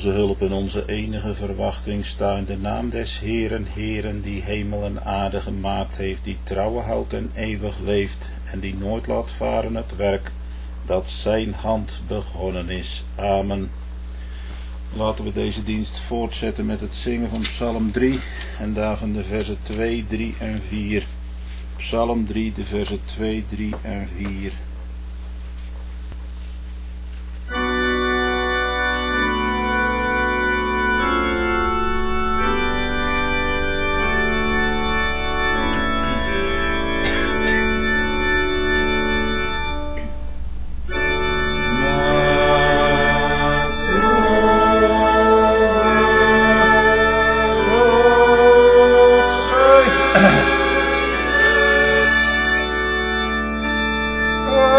onze hulp en onze enige verwachting sta in de naam des Heeren, Heeren, die hemel en aarde gemaakt heeft, die trouwen houdt en eeuwig leeft, en die nooit laat varen het werk dat zijn hand begonnen is. Amen. Laten we deze dienst voortzetten met het zingen van Psalm 3 en daarvan de versen 2, 3 en 4. Psalm 3, de versen 2, 3 en 4. Oh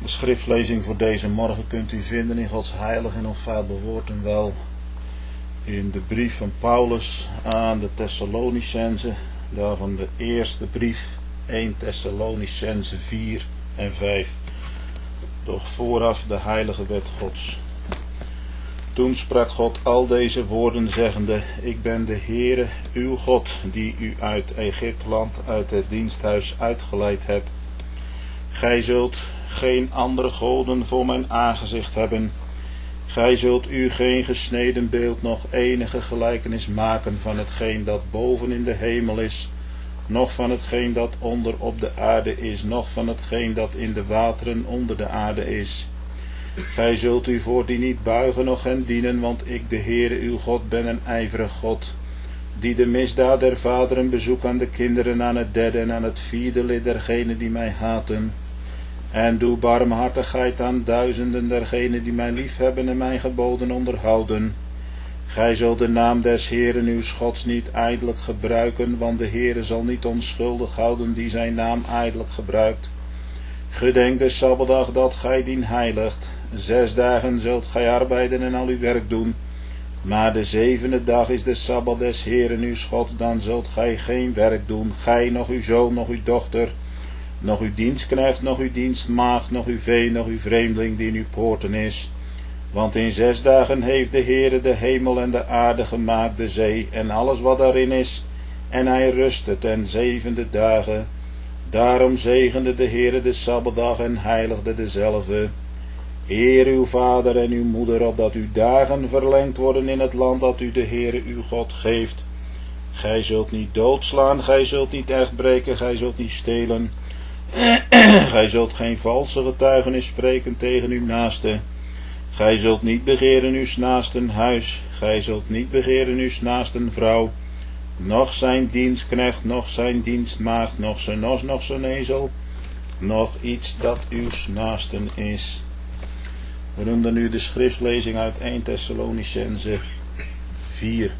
De schriftlezing voor deze morgen kunt u vinden in Gods heilig en onfeilbaar woord en wel in de brief van Paulus aan de Thessalonicenzen, daarvan de eerste brief, 1 Thessalonicenzen 4 en 5. Doch vooraf de heilige wet Gods. Toen sprak God al deze woorden zeggende: Ik ben de Heere, uw God, die u uit Egypteland, uit het diensthuis uitgeleid hebt. Gij zult geen andere goden voor mijn aangezicht hebben. Gij zult u geen gesneden beeld, noch enige gelijkenis maken van hetgeen dat boven in de hemel is, noch van hetgeen dat onder op de aarde is, noch van hetgeen dat in de wateren onder de aarde is. Gij zult u voor die niet buigen, noch hen dienen, want ik, de Heere uw God, ben een ijverig God, die de misdaad der vaderen bezoek aan de kinderen, aan het derde en aan het vierde lid dergenen die mij haten. En doe barmhartigheid aan duizenden dergenen die mij liefhebben en mijn geboden onderhouden. Gij zult de naam des Heeren uw Gods niet ijdelijk gebruiken, want de Heere zal niet onschuldig houden die zijn naam ijdelijk gebruikt. Gedenk de Sabbatdag dat gij dien heiligt. 6 dagen zult gij arbeiden en al uw werk doen. Maar de 7e dag is de Sabbat des Heeren uw Gods, dan zult gij geen werk doen, gij, noch uw zoon, noch uw dochter, noch uw dienstknecht, noch uw dienstmaagd, noch uw vee, noch uw vreemdeling die in uw poorten is. Want in 6 dagen heeft de Heere de hemel en de aarde gemaakt, de zee en alles wat daarin is, en hij rustte ten 7e dagen. Daarom zegende de Heere de Sabbatdag en heiligde dezelfde. Eer uw vader en uw moeder, opdat uw dagen verlengd worden in het land dat u de Heere uw God geeft. Gij zult niet doodslaan, gij zult niet echtbreken, gij zult niet stelen. Gij zult geen valse getuigenis spreken tegen uw naaste. Gij zult niet begeren uw naasten huis, gij zult niet begeren uw naasten vrouw, noch zijn dienstknecht, noch zijn dienstmaagd, noch zijn os, noch zijn ezel, noch iets dat uw naasten is. We noemden nu de schriftlezing uit 1 Thessalonicenzen 4.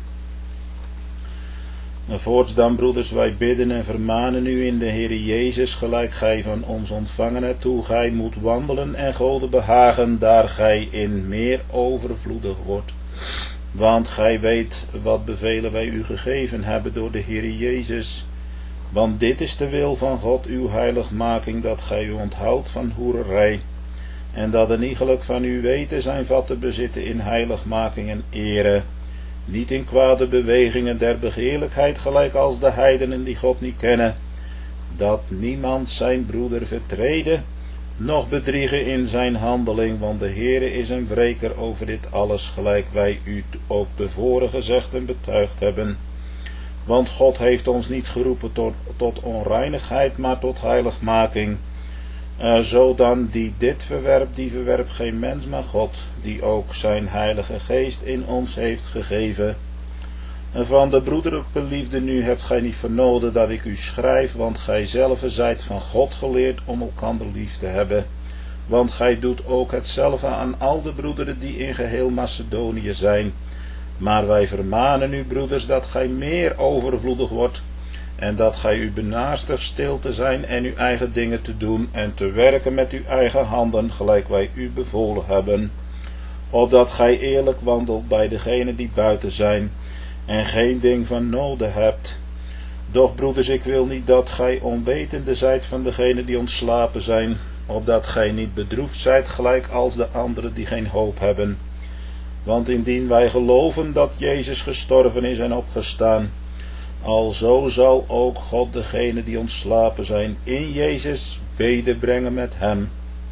En voorts dan, broeders, wij bidden en vermanen u in de Heere Jezus, gelijk gij van ons ontvangen hebt, hoe gij moet wandelen en Gode behagen, daar gij in meer overvloedig wordt. Want gij weet wat bevelen wij u gegeven hebben door de Heere Jezus. Want dit is de wil van God, uw heiligmaking, dat gij u onthoudt van hoererij, en dat een iegelijk van u weten zijn vat te bezitten in heiligmaking en ere, niet in kwade bewegingen der begeerlijkheid, gelijk als de heidenen die God niet kennen, dat niemand zijn broeder vertreden, noch bedriegen in zijn handeling, want de Heere is een wreker over dit alles, gelijk wij u ook tevoren gezegd en betuigd hebben. Want God heeft ons niet geroepen tot onreinigheid, maar tot heiligmaking. Zo dan die dit verwerpt, die verwerpt geen mens, maar God, die ook zijn heilige geest in ons heeft gegeven. En van de broederlijke liefde nu hebt gij niet vernoden dat ik u schrijf, want gij zelve zijt van God geleerd om elkander lief te hebben. Want gij doet ook hetzelfde aan al de broederen die in geheel Macedonië zijn. Maar wij vermanen u, broeders, dat gij meer overvloedig wordt, en dat gij u benaastig stil te zijn en uw eigen dingen te doen en te werken met uw eigen handen, gelijk wij u bevolen hebben, opdat gij eerlijk wandelt bij degenen die buiten zijn, en geen ding van noden hebt. Doch, broeders, ik wil niet dat gij onwetende zijt van degenen die ontslapen zijn, opdat gij niet bedroefd zijt, gelijk als de anderen die geen hoop hebben. Want indien wij geloven dat Jezus gestorven is en opgestaan, alzo zal ook God degenen die ontslapen zijn in Jezus wederbrengen met hem.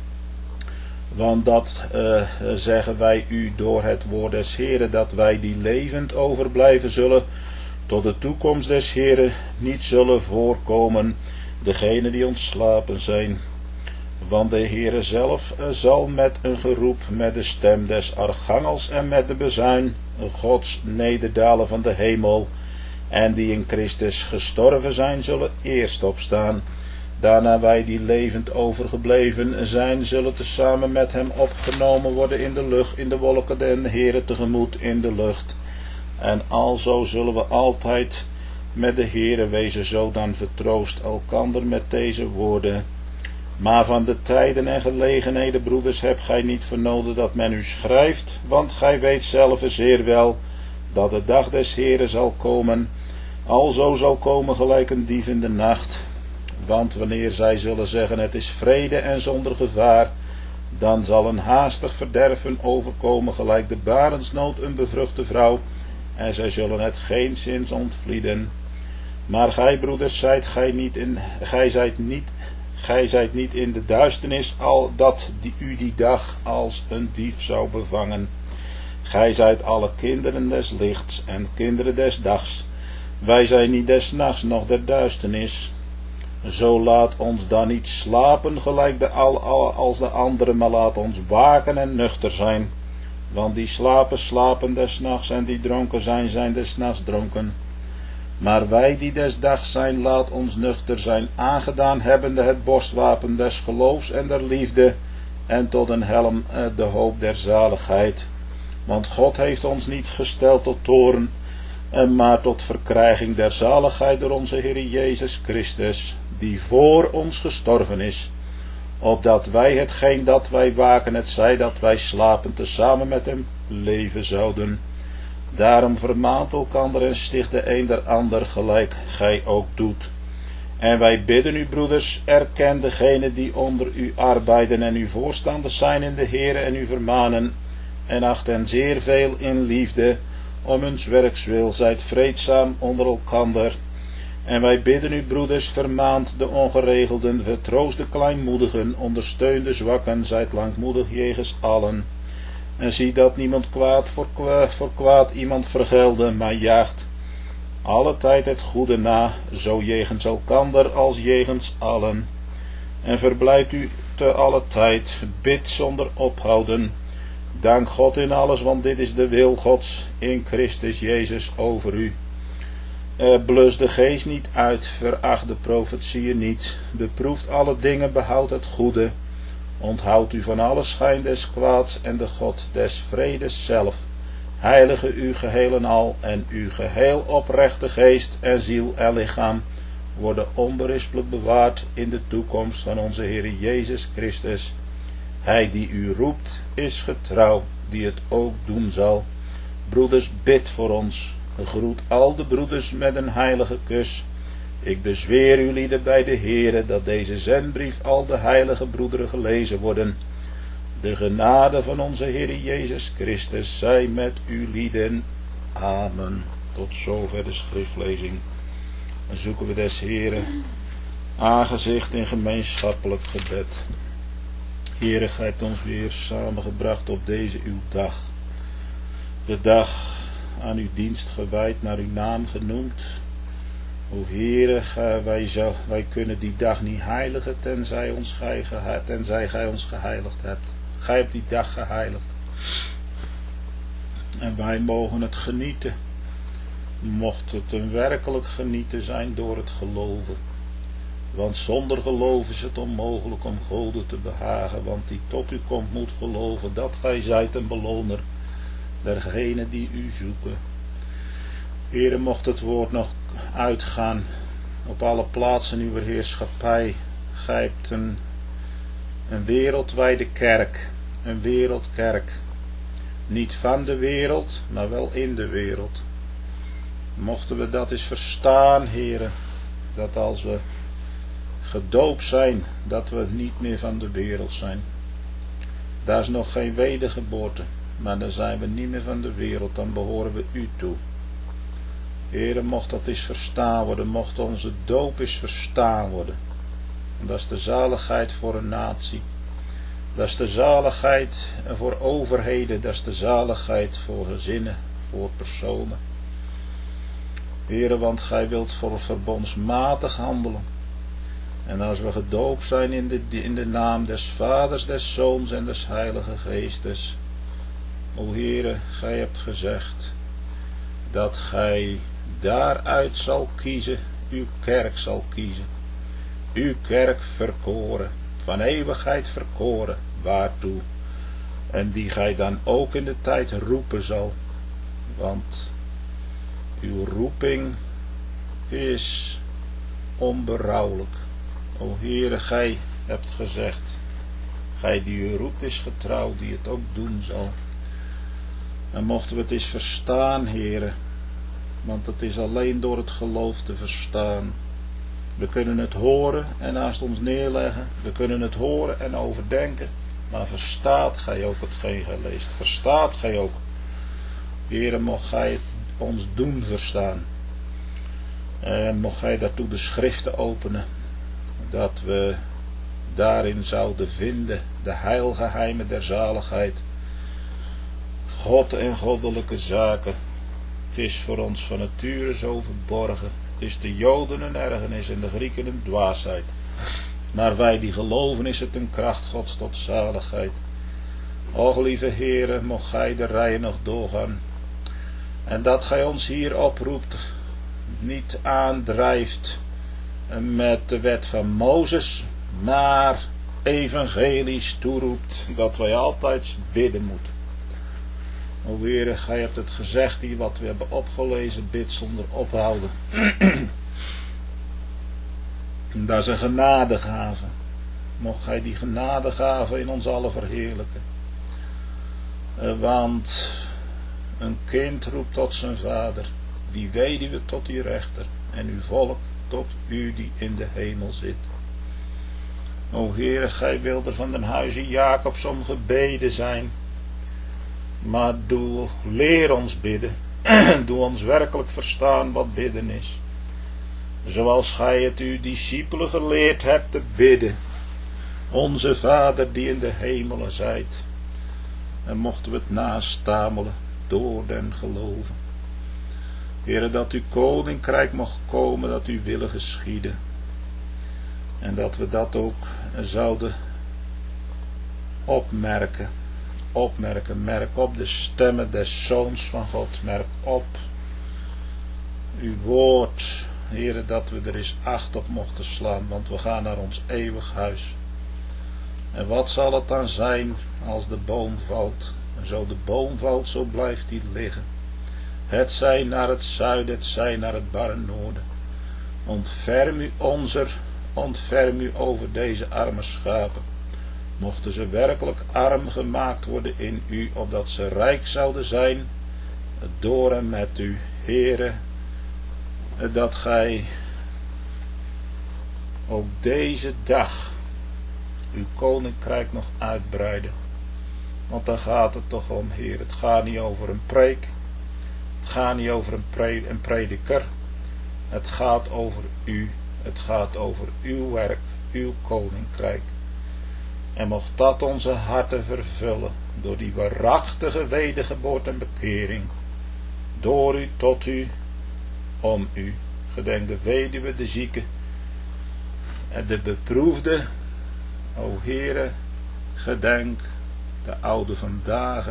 Want dat zeggen wij u door het woord des Heeren, dat wij die levend overblijven zullen, tot de toekomst des Heeren niet zullen voorkomen, degenen die ontslapen zijn. Want de Heere zelf zal met een geroep, met de stem des archangels en met de bezuin Gods nederdalen van de hemel, en die in Christus gestorven zijn, zullen eerst opstaan. Daarna wij die levend overgebleven zijn, zullen tezamen met hem opgenomen worden in de lucht, in de wolken den Heere tegemoet in de lucht. En alzo zullen we altijd met de Heere wezen, zo dan vertroost elkander met deze woorden. Maar van de tijden en gelegenheden, broeders, hebt gij niet vernomen dat men u schrijft, want gij weet zelf zeer wel, dat de dag des Heren zal komen, alzo zal komen gelijk een dief in de nacht. Want wanneer zij zullen zeggen, het is vrede en zonder gevaar, dan zal een haastig verderven overkomen gelijk de barensnood een bevruchte vrouw, en zij zullen het geenszins ontvlieden. Maar gij, broeders, gij zijt niet in de duisternis, al dat u die dag als een dief zou bevangen. Gij zijt alle kinderen des lichts en kinderen des dags. Wij zijn niet des nachts, noch der duisternis. Zo laat ons dan niet slapen gelijk als de anderen, maar laat ons waken en nuchter zijn. Want die slapen, slapen des nachts, en die dronken zijn des nachts dronken. Maar wij die des dags zijn, laat ons nuchter zijn, aangedaan hebbende het borstwapen des geloofs en der liefde, en tot een helm de hoop der zaligheid. Want God heeft ons niet gesteld tot toorn, maar tot verkrijging der zaligheid door onze Heer Jezus Christus, die voor ons gestorven is, opdat wij hetgeen dat wij waken, het zij dat wij slapen, tezamen met hem leven zouden. Daarom vermaant elkander en sticht de een der ander gelijk gij ook doet. En wij bidden u, broeders, erken degenen die onder u arbeiden en u voorstanders zijn in de Heere en u vermanen, en acht hen zeer veel in liefde, om huns werkswil, zijt vreedzaam onder elkander. En wij bidden u, broeders, vermaant de ongeregelden, vertroost de kleinmoedigen, ondersteun de zwakken, zijt langmoedig jegens allen. En zie dat niemand kwaad voor kwaad iemand vergelde, maar jaagt alle tijd het goede na, zo jegens elkander als jegens allen. En verblijdt u te alle tijd, bid zonder ophouden. Dank God in alles, want dit is de wil Gods in Christus Jezus over u. Blus de geest niet uit, veracht de profetieën niet, beproeft alle dingen, behoud het goede. Onthoud u van alle schijn des kwaads, en de God des vredes zelf heilige u geheel en al, en uw geheel oprechte geest en ziel en lichaam worden onberispelijk bewaard in de toekomst van onze Heer Jezus Christus. Hij die u roept is getrouw, die het ook doen zal. Broeders, bid voor ons. Groet al de broeders met een heilige kus. Ik bezweer u lieden bij de Heere, dat deze zendbrief al de heilige broederen gelezen worden. De genade van onze Heer Jezus Christus zij met u lieden. Amen. Tot zover de schriftlezing. Dan zoeken we des Heeren aangezicht in gemeenschappelijk gebed. Heere, gij hebt ons weer samengebracht op deze uw dag. De dag aan uw dienst gewijd, naar uw naam genoemd. O Heere, wij kunnen die dag niet heiligen, tenzij gij ons geheiligd hebt. Gij hebt die dag geheiligd. En wij mogen het genieten. Mocht het een werkelijk genieten zijn door het geloven. Want zonder geloof is het onmogelijk om Gode te behagen. Want die tot u komt moet geloven dat gij zijt een beloner dergenen die u zoeken. Heere, mocht het woord nog uitgaan op alle plaatsen uw heerschappij. Gij hebt een wereldwijde kerk. Een wereldkerk. Niet van de wereld, maar wel in de wereld. Mochten we dat eens verstaan, Heere, dat als we gedoopt zijn, dat we niet meer van de wereld zijn. Daar is nog geen wedergeboorte, maar dan zijn we niet meer van de wereld, dan behoren we u toe. Heere, mocht dat eens verstaan worden, mocht onze doop eens verstaan worden. En dat is de zaligheid voor een natie. Dat is de zaligheid voor overheden, dat is de zaligheid voor gezinnen, voor personen. Heere, want gij wilt voor verbondsmatig handelen. En als we gedoopt zijn in de naam des Vaders, des Zoons en des Heilige Geestes. O Heere, gij hebt gezegd dat gij daaruit zal kiezen, uw kerk zal kiezen. Uw kerk verkoren, van eeuwigheid verkoren, waartoe? En die gij dan ook in de tijd roepen zal. Want uw roeping is onberouwelijk. O Heere, gij hebt gezegd. Gij die u roept is getrouw, die het ook doen zal. En mochten we het eens verstaan, Heere, want het is alleen door het geloof te verstaan. We kunnen het horen en naast ons neerleggen. We kunnen het horen en overdenken. Maar verstaat gij ook hetgeen gij leest? Verstaat gij ook? Heere, mocht gij het ons doen verstaan. En mocht gij daartoe de schriften openen. Dat we daarin zouden vinden de heilgeheimen der zaligheid. God en goddelijke zaken. Het is voor ons van nature zo verborgen. Het is de Joden een ergernis en de Grieken een dwaasheid. Maar wij die geloven is het een kracht Gods tot zaligheid. Och lieve Heere, mocht gij de rijen nog doorgaan. En dat gij ons hier oproept, niet aandrijft met de wet van Mozes, maar evangelisch toeroept dat wij altijd bidden moeten. O Heere, gij hebt het gezegd hier wat we hebben opgelezen, bid zonder ophouden. Dat is een genadegave. Mocht gij die genadegave in ons allen verheerlijken. Want een kind roept tot zijn vader, die weduwe tot uw rechter, en uw volk tot u die in de hemel zit. O Heere, gij wilt er van den huize Jacobs om gebeden zijn. Maar leer ons bidden. Doe ons werkelijk verstaan wat bidden is. Zoals gij het uw discipelen geleerd hebt te bidden. Onze Vader die in de hemelen zijt. En mochten we het nastamelen door den geloven. Heere, dat uw koninkrijk mocht komen, dat uw willen geschieden. En dat we dat ook zouden opmerken. Merk op de stemmen des Zoons van God. Merk op uw woord, Heere, dat we er eens acht op mochten slaan, want we gaan naar ons eeuwig huis. En wat zal het dan zijn als de boom valt? En zo de boom valt, zo blijft die liggen. Het zij naar het zuiden, het zij naar het barre noorden. Ontferm u over deze arme schapen. Mochten ze werkelijk arm gemaakt worden in u, opdat ze rijk zouden zijn, door en met u, Heere, dat gij ook deze dag uw koninkrijk nog uitbreiden. Want daar gaat het toch om, Heer. Het gaat niet over een preek, het gaat niet over een prediker, het gaat over u, het gaat over uw werk, uw koninkrijk. En mocht dat onze harten vervullen, door die waarachtige wedergeboorte en bekering, door u, tot u, om u. Gedenk de weduwe, de zieke en de beproefde. O Heere, gedenk de oude vandaag,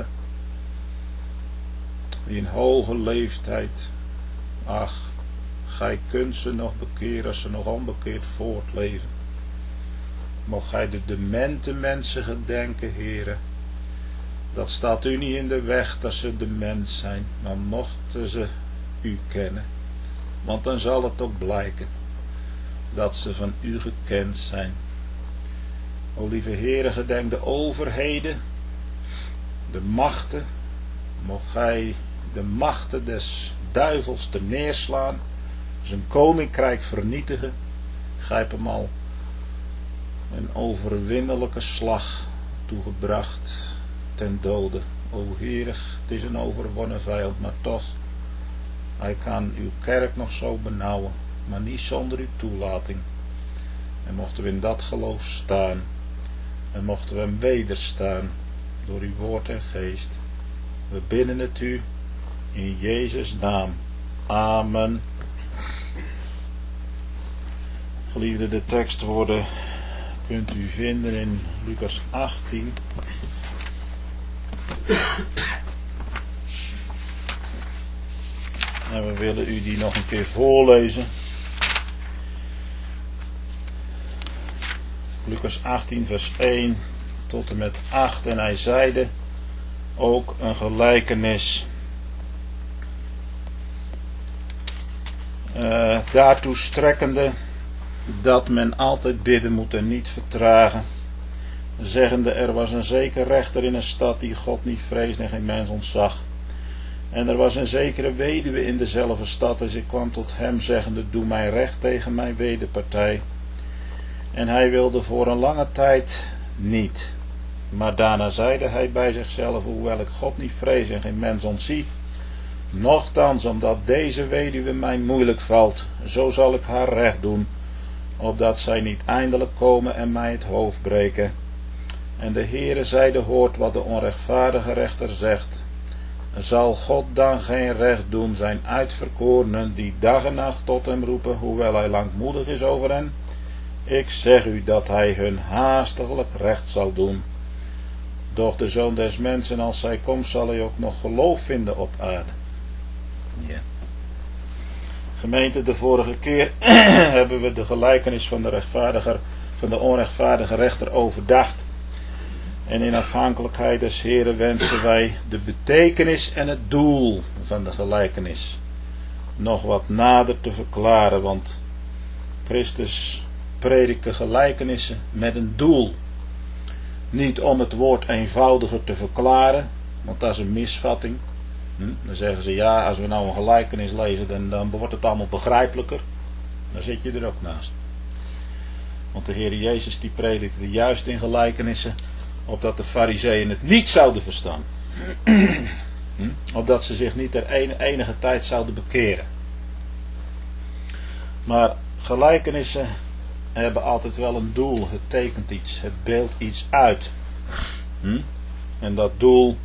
die in hoge leeftijd, ach, gij kunt ze nog bekeren als ze nog onbekeerd voortleven. Mocht gij de demente mensen gedenken, Heere. Dat staat u niet in de weg dat ze dement zijn, maar mochten ze u kennen. Want dan zal het ook blijken dat ze van u gekend zijn. O lieve Heere, gedenk de overheden, de machten. Mocht gij de machten des duivels te neerslaan, zijn koninkrijk vernietigen. Grijp hem al een overwinnelijke slag toegebracht ten dode. O Heere, het is een overwonnen vijand, maar toch, hij kan uw kerk nog zo benauwen, maar niet zonder uw toelating. En mochten we in dat geloof staan, en mochten we hem wederstaan door uw woord en geest. We bidden het u in Jezus' naam. Amen. Geliefde, de tekstwoorden kunt u vinden in Lucas 18. En we willen u die nog een keer voorlezen. Lucas 18 vers 1 tot en met 8. En hij zeide ook een gelijkenis. Daartoe strekkende dat men altijd bidden moet en niet vertragen, zeggende: er was een zeker rechter in een stad die God niet vreesde en geen mens ontzag. En er was een zekere weduwe in dezelfde stad, dus ik kwam tot hem zeggende: doe mij recht tegen mijn wederpartij. En hij wilde voor een lange tijd niet. Maar daarna zeide hij bij zichzelf: hoewel ik God niet vrees en geen mens ontzie, nochtans, omdat deze weduwe mij moeilijk valt, zo zal ik haar recht doen, opdat zij niet eindelijk komen en mij het hoofd breken. En de Heere zeide: hoort wat de onrechtvaardige rechter zegt. Zal God dan geen recht doen zijn uitverkorenen, die dag en nacht tot hem roepen, hoewel hij langmoedig is over hen? Ik zeg u dat hij hun haastiglijk recht zal doen. Doch de Zoon des Mensen, als hij komt, zal hij ook nog geloof vinden op aarde. Ja. Gemeente, de vorige keer hebben we de gelijkenis van de onrechtvaardige rechter overdacht. En in afhankelijkheid des Heren wensen wij de betekenis en het doel van de gelijkenis nog wat nader te verklaren. Want Christus predikte gelijkenissen met een doel. Niet om het woord eenvoudiger te verklaren, want dat is een misvatting. Dan zeggen ze: ja, als we nou een gelijkenis lezen, dan wordt het allemaal begrijpelijker. Dan zit je er ook naast. Want de Heer Jezus die predikte juist in gelijkenissen, opdat de Farizeeën het niet zouden verstaan. Opdat ze zich niet enige tijd zouden bekeren. Maar gelijkenissen hebben altijd wel een doel. Het tekent iets. Het beeldt iets uit. En dat doel,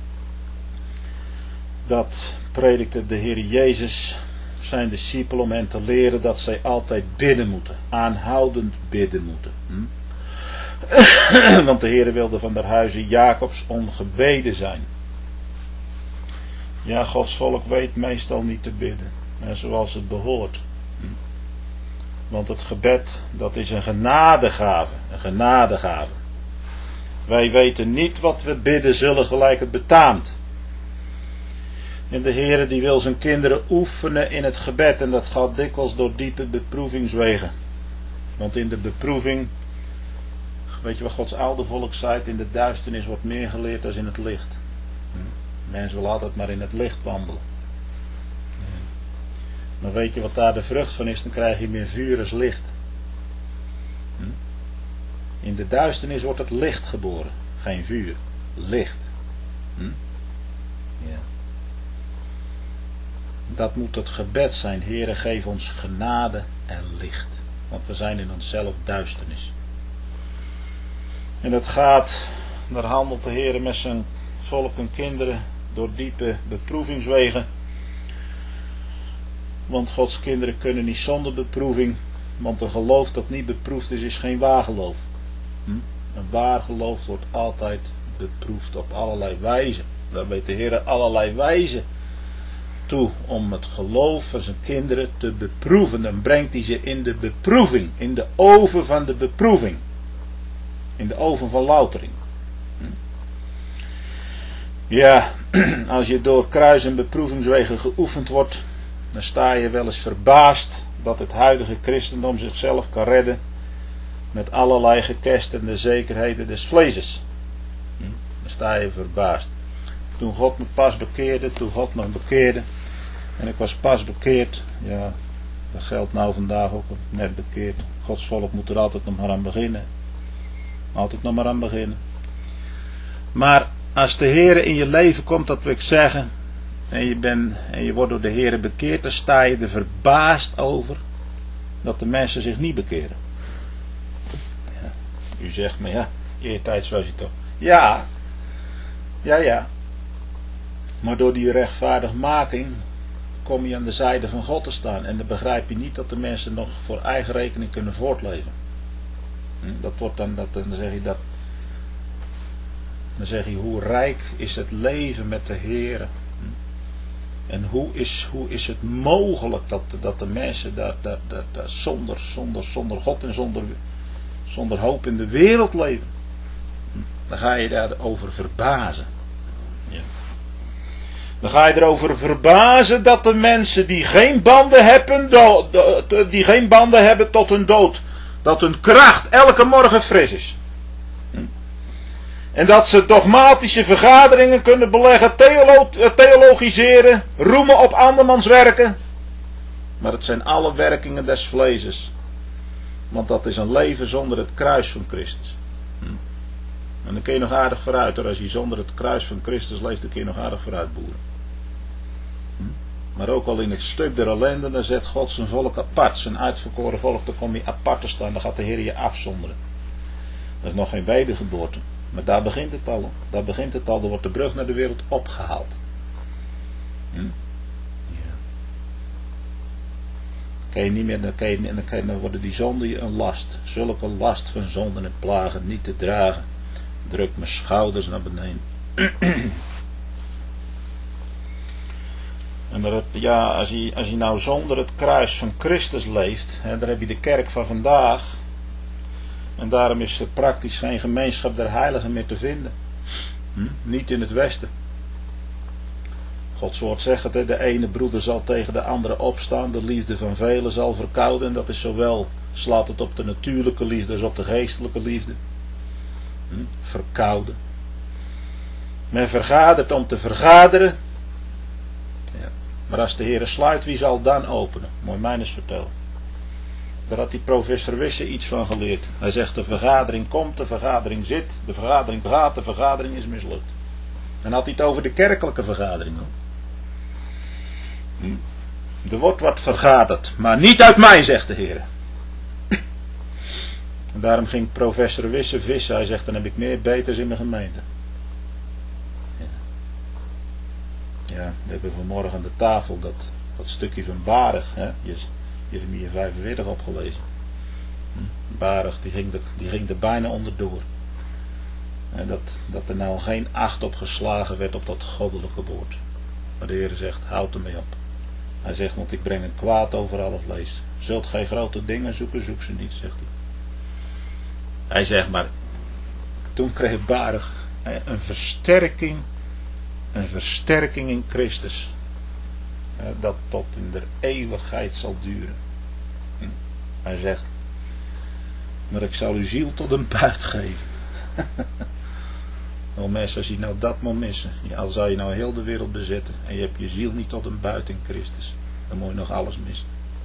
dat predikte de Heer Jezus zijn discipelen om hen te leren dat zij altijd bidden moeten. Aanhoudend bidden moeten. Want de Heer wilde van der huize Jacobs ongebeden zijn. Ja, Gods volk weet meestal niet te bidden. Zoals het behoort. Want het gebed, dat is een genadegave. Een genadegave. Wij weten niet wat we bidden zullen gelijk het betaamt. En de Heer die wil zijn kinderen oefenen in het gebed. En dat gaat dikwijls door diepe beproevingswegen. Want in de beproeving, weet je wat Gods oude volk zei? In de duisternis wordt meer geleerd dan in het licht. Mensen willen altijd maar in het licht wandelen. Maar weet je wat daar de vrucht van is? Dan krijg je meer vuur als licht. In de duisternis wordt het licht geboren. Geen vuur. Licht. Ja. Dat moet het gebed zijn. Heere, geef ons genade en licht. Want we zijn in onszelf duisternis. En dat gaat, daar handelt de Heer met zijn volk en kinderen door diepe beproevingswegen. Want Gods kinderen kunnen niet zonder beproeving. Want een geloof dat niet beproefd is geen waar geloof. Een waar geloof wordt altijd beproefd op allerlei wijzen. Daar weet de Heer allerlei wijzen toe om het geloof van zijn kinderen te beproeven. Dan brengt hij ze in de beproeving. In de oven van de beproeving. In de oven van loutering. Ja, als je door kruis- en beproevingswegen geoefend wordt, dan sta je wel eens verbaasd dat het huidige christendom zichzelf kan redden met allerlei gekestende zekerheden des vleeses. Dan sta je verbaasd. Toen God me pas bekeerde, en ik was pas bekeerd, ja, dat geldt nou vandaag ook, net bekeerd. Gods volk moet er altijd nog maar aan beginnen. Altijd nog maar aan beginnen. Maar als de Heer in je leven komt, dat wil ik zeggen, en je wordt door de Heer bekeerd, dan sta je er verbaasd over dat de mensen zich niet bekeren. Ja, u zegt me, ja, eertijds was je toch. Ja. Maar door die rechtvaardigmaking kom je aan de zijde van God te staan. En dan begrijp je niet dat de mensen nog voor eigen rekening kunnen voortleven. Dat wordt dan zeg je dat. Dan zeg je, hoe rijk is het leven met de Heer. En hoe is het mogelijk dat de mensen daar zonder God en zonder hoop in de wereld leven. Dan ga je daarover verbazen. Ja. Dan ga je erover verbazen dat de mensen die geen banden hebben tot hun dood, dat hun kracht elke morgen fris is. En dat ze dogmatische vergaderingen kunnen beleggen, theologiseren, roemen op andermans werken. Maar het zijn alle werkingen des vleeses. Want dat is een leven zonder het kruis van Christus. En dan kun je nog aardig vooruit hoor. Als je zonder het kruis van Christus leeft, dan kun je nog aardig vooruit boeren. Maar ook al in het stuk der ellende, dan zet God zijn volk apart. Zijn uitverkoren volk, dan kom je apart te staan. Dan gaat de Heer je afzonderen. Dat is nog geen wedergeboorte. Maar daar begint het al. Daar begint het al. Dan wordt de brug naar de wereld opgehaald. Ja. Kan je niet meer, dan worden die zonden je een last. Zulke last van zonden en plagen niet te dragen. Druk mijn schouders naar beneden. En als je nou zonder het kruis van Christus leeft, dan heb je de kerk van vandaag. En daarom is er praktisch geen gemeenschap der heiligen meer te vinden. Niet in het Westen. Gods woord zegt het, de ene broeder zal tegen de andere opstaan, de liefde van velen zal verkouden. En dat is zowel, slaat het op de natuurlijke liefde als op de geestelijke liefde. Verkouden. Men vergadert om te vergaderen. Ja. Maar als de Heer sluit, wie zal dan openen? Mooi mij eens vertellen. Daar had die professor Wisse iets van geleerd. Hij zegt de vergadering komt, de vergadering zit, de vergadering gaat, de vergadering is mislukt. Dan had hij het over de kerkelijke vergadering. Er wordt wat vergaderd, maar niet uit mij, zegt de Heer. En daarom ging professor Wisse vissen. Hij zegt, dan heb ik meer beters in mijn gemeente. Ja, we hebben vanmorgen aan de tafel dat stukje van Bareg, Jeremia 45 opgelezen. Bareg, die ging er bijna onderdoor. En dat er nou geen acht op geslagen werd op dat goddelijke woord. Maar de Heer zegt, houd ermee op. Hij zegt, want ik breng een kwaad over alle vlees. Zult gij grote dingen zoeken, zoek ze niet, zegt hij. Hij zegt maar, toen kreeg Bareg een versterking in Christus. Dat tot in de eeuwigheid zal duren. Hij zegt, maar ik zal uw ziel tot een buit geven. Oh mensen, als je nou dat moet missen, al zou je nou heel de wereld bezetten en je hebt je ziel niet tot een buit in Christus, dan moet je nog alles missen.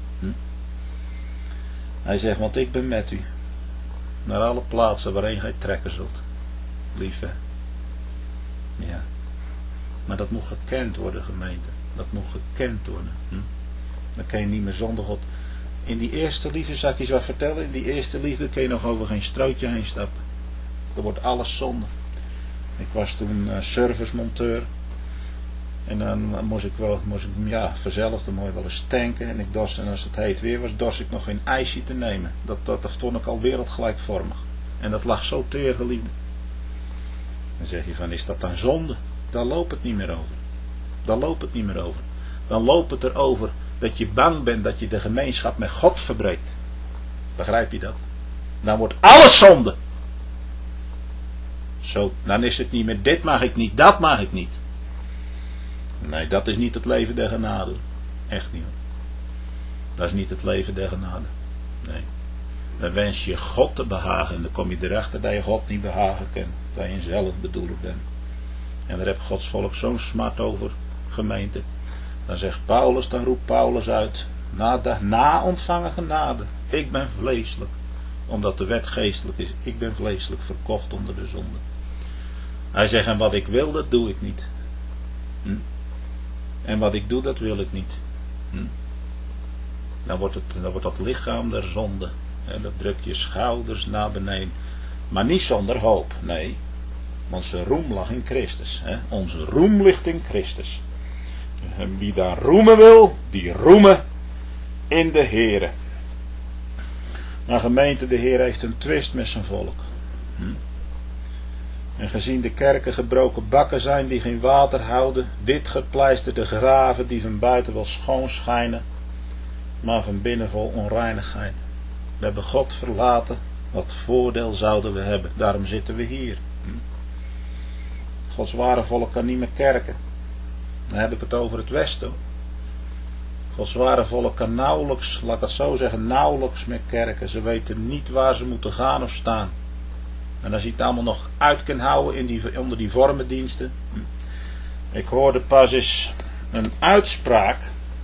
Hij zegt, want ik ben met u naar alle plaatsen waarheen gij trekken zult. Lieve. Ja. Maar dat moet gekend worden, gemeente. Dat moet gekend worden. Dan kan je niet meer zonder God. In die eerste liefde, zal ik je wat vertellen, in die eerste liefde kun je nog over geen strootje heen stappen. Er wordt alles zonde. Ik was toen servicemonteur. En dan moest ik verzeld, dan moest ik wel eens tanken. En en als het heet weer was, dorst ik nog geen ijsje te nemen. Dat vond ik al wereldgelijkvormig. En dat lag zo teer, geliefde. Dan zeg je van, is dat dan zonde? Dan loopt het niet meer over. Dan loopt het niet meer over. Dan loopt het erover dat je bang bent dat je de gemeenschap met God verbreekt. Begrijp je dat? Dan wordt alles zonde. Zo, dan is het niet meer dit mag ik niet, dat mag ik niet. Nee, dat is niet het leven der genade. Echt niet. Dat is niet het leven der genade. Nee. Dan wens je God te behagen en dan kom je erachter dat je God niet behagen kent. Dat je zelf bedoelen bent. En daar heb Gods volk zo'n smart over, gemeente. Dan zegt Paulus, dan roept Paulus uit. Na ontvangen genade. Ik ben vleeselijk. Omdat de wet geestelijk is. Ik ben vleeselijk verkocht onder de zonde. Hij zegt, en wat ik wil, dat doe ik niet. En wat ik doe, dat wil ik niet. Dan wordt dat lichaam der zonde. En dat drukt je schouders naar beneden. Maar niet zonder hoop, nee. Want zijn roem lag in Christus. Onze roem ligt in Christus. En wie daar roemen wil, die roemen in de Heere. Maar gemeente, de Heer heeft een twist met zijn volk. En gezien de kerken gebroken bakken zijn die geen water houden, wit gepleisterde graven die van buiten wel schoon schijnen, maar van binnen vol onreinigheid. We hebben God verlaten, wat voordeel zouden we hebben, daarom zitten we hier. Gods ware volk kan niet meer kerken. Dan heb ik het over het Westen. Gods ware volk kan nauwelijks, laat ik het zo zeggen, nauwelijks meer kerken. Ze weten niet waar ze moeten gaan of staan. En als je het allemaal nog uit kan houden onder die vormendiensten. Ik hoorde pas eens een uitspraak.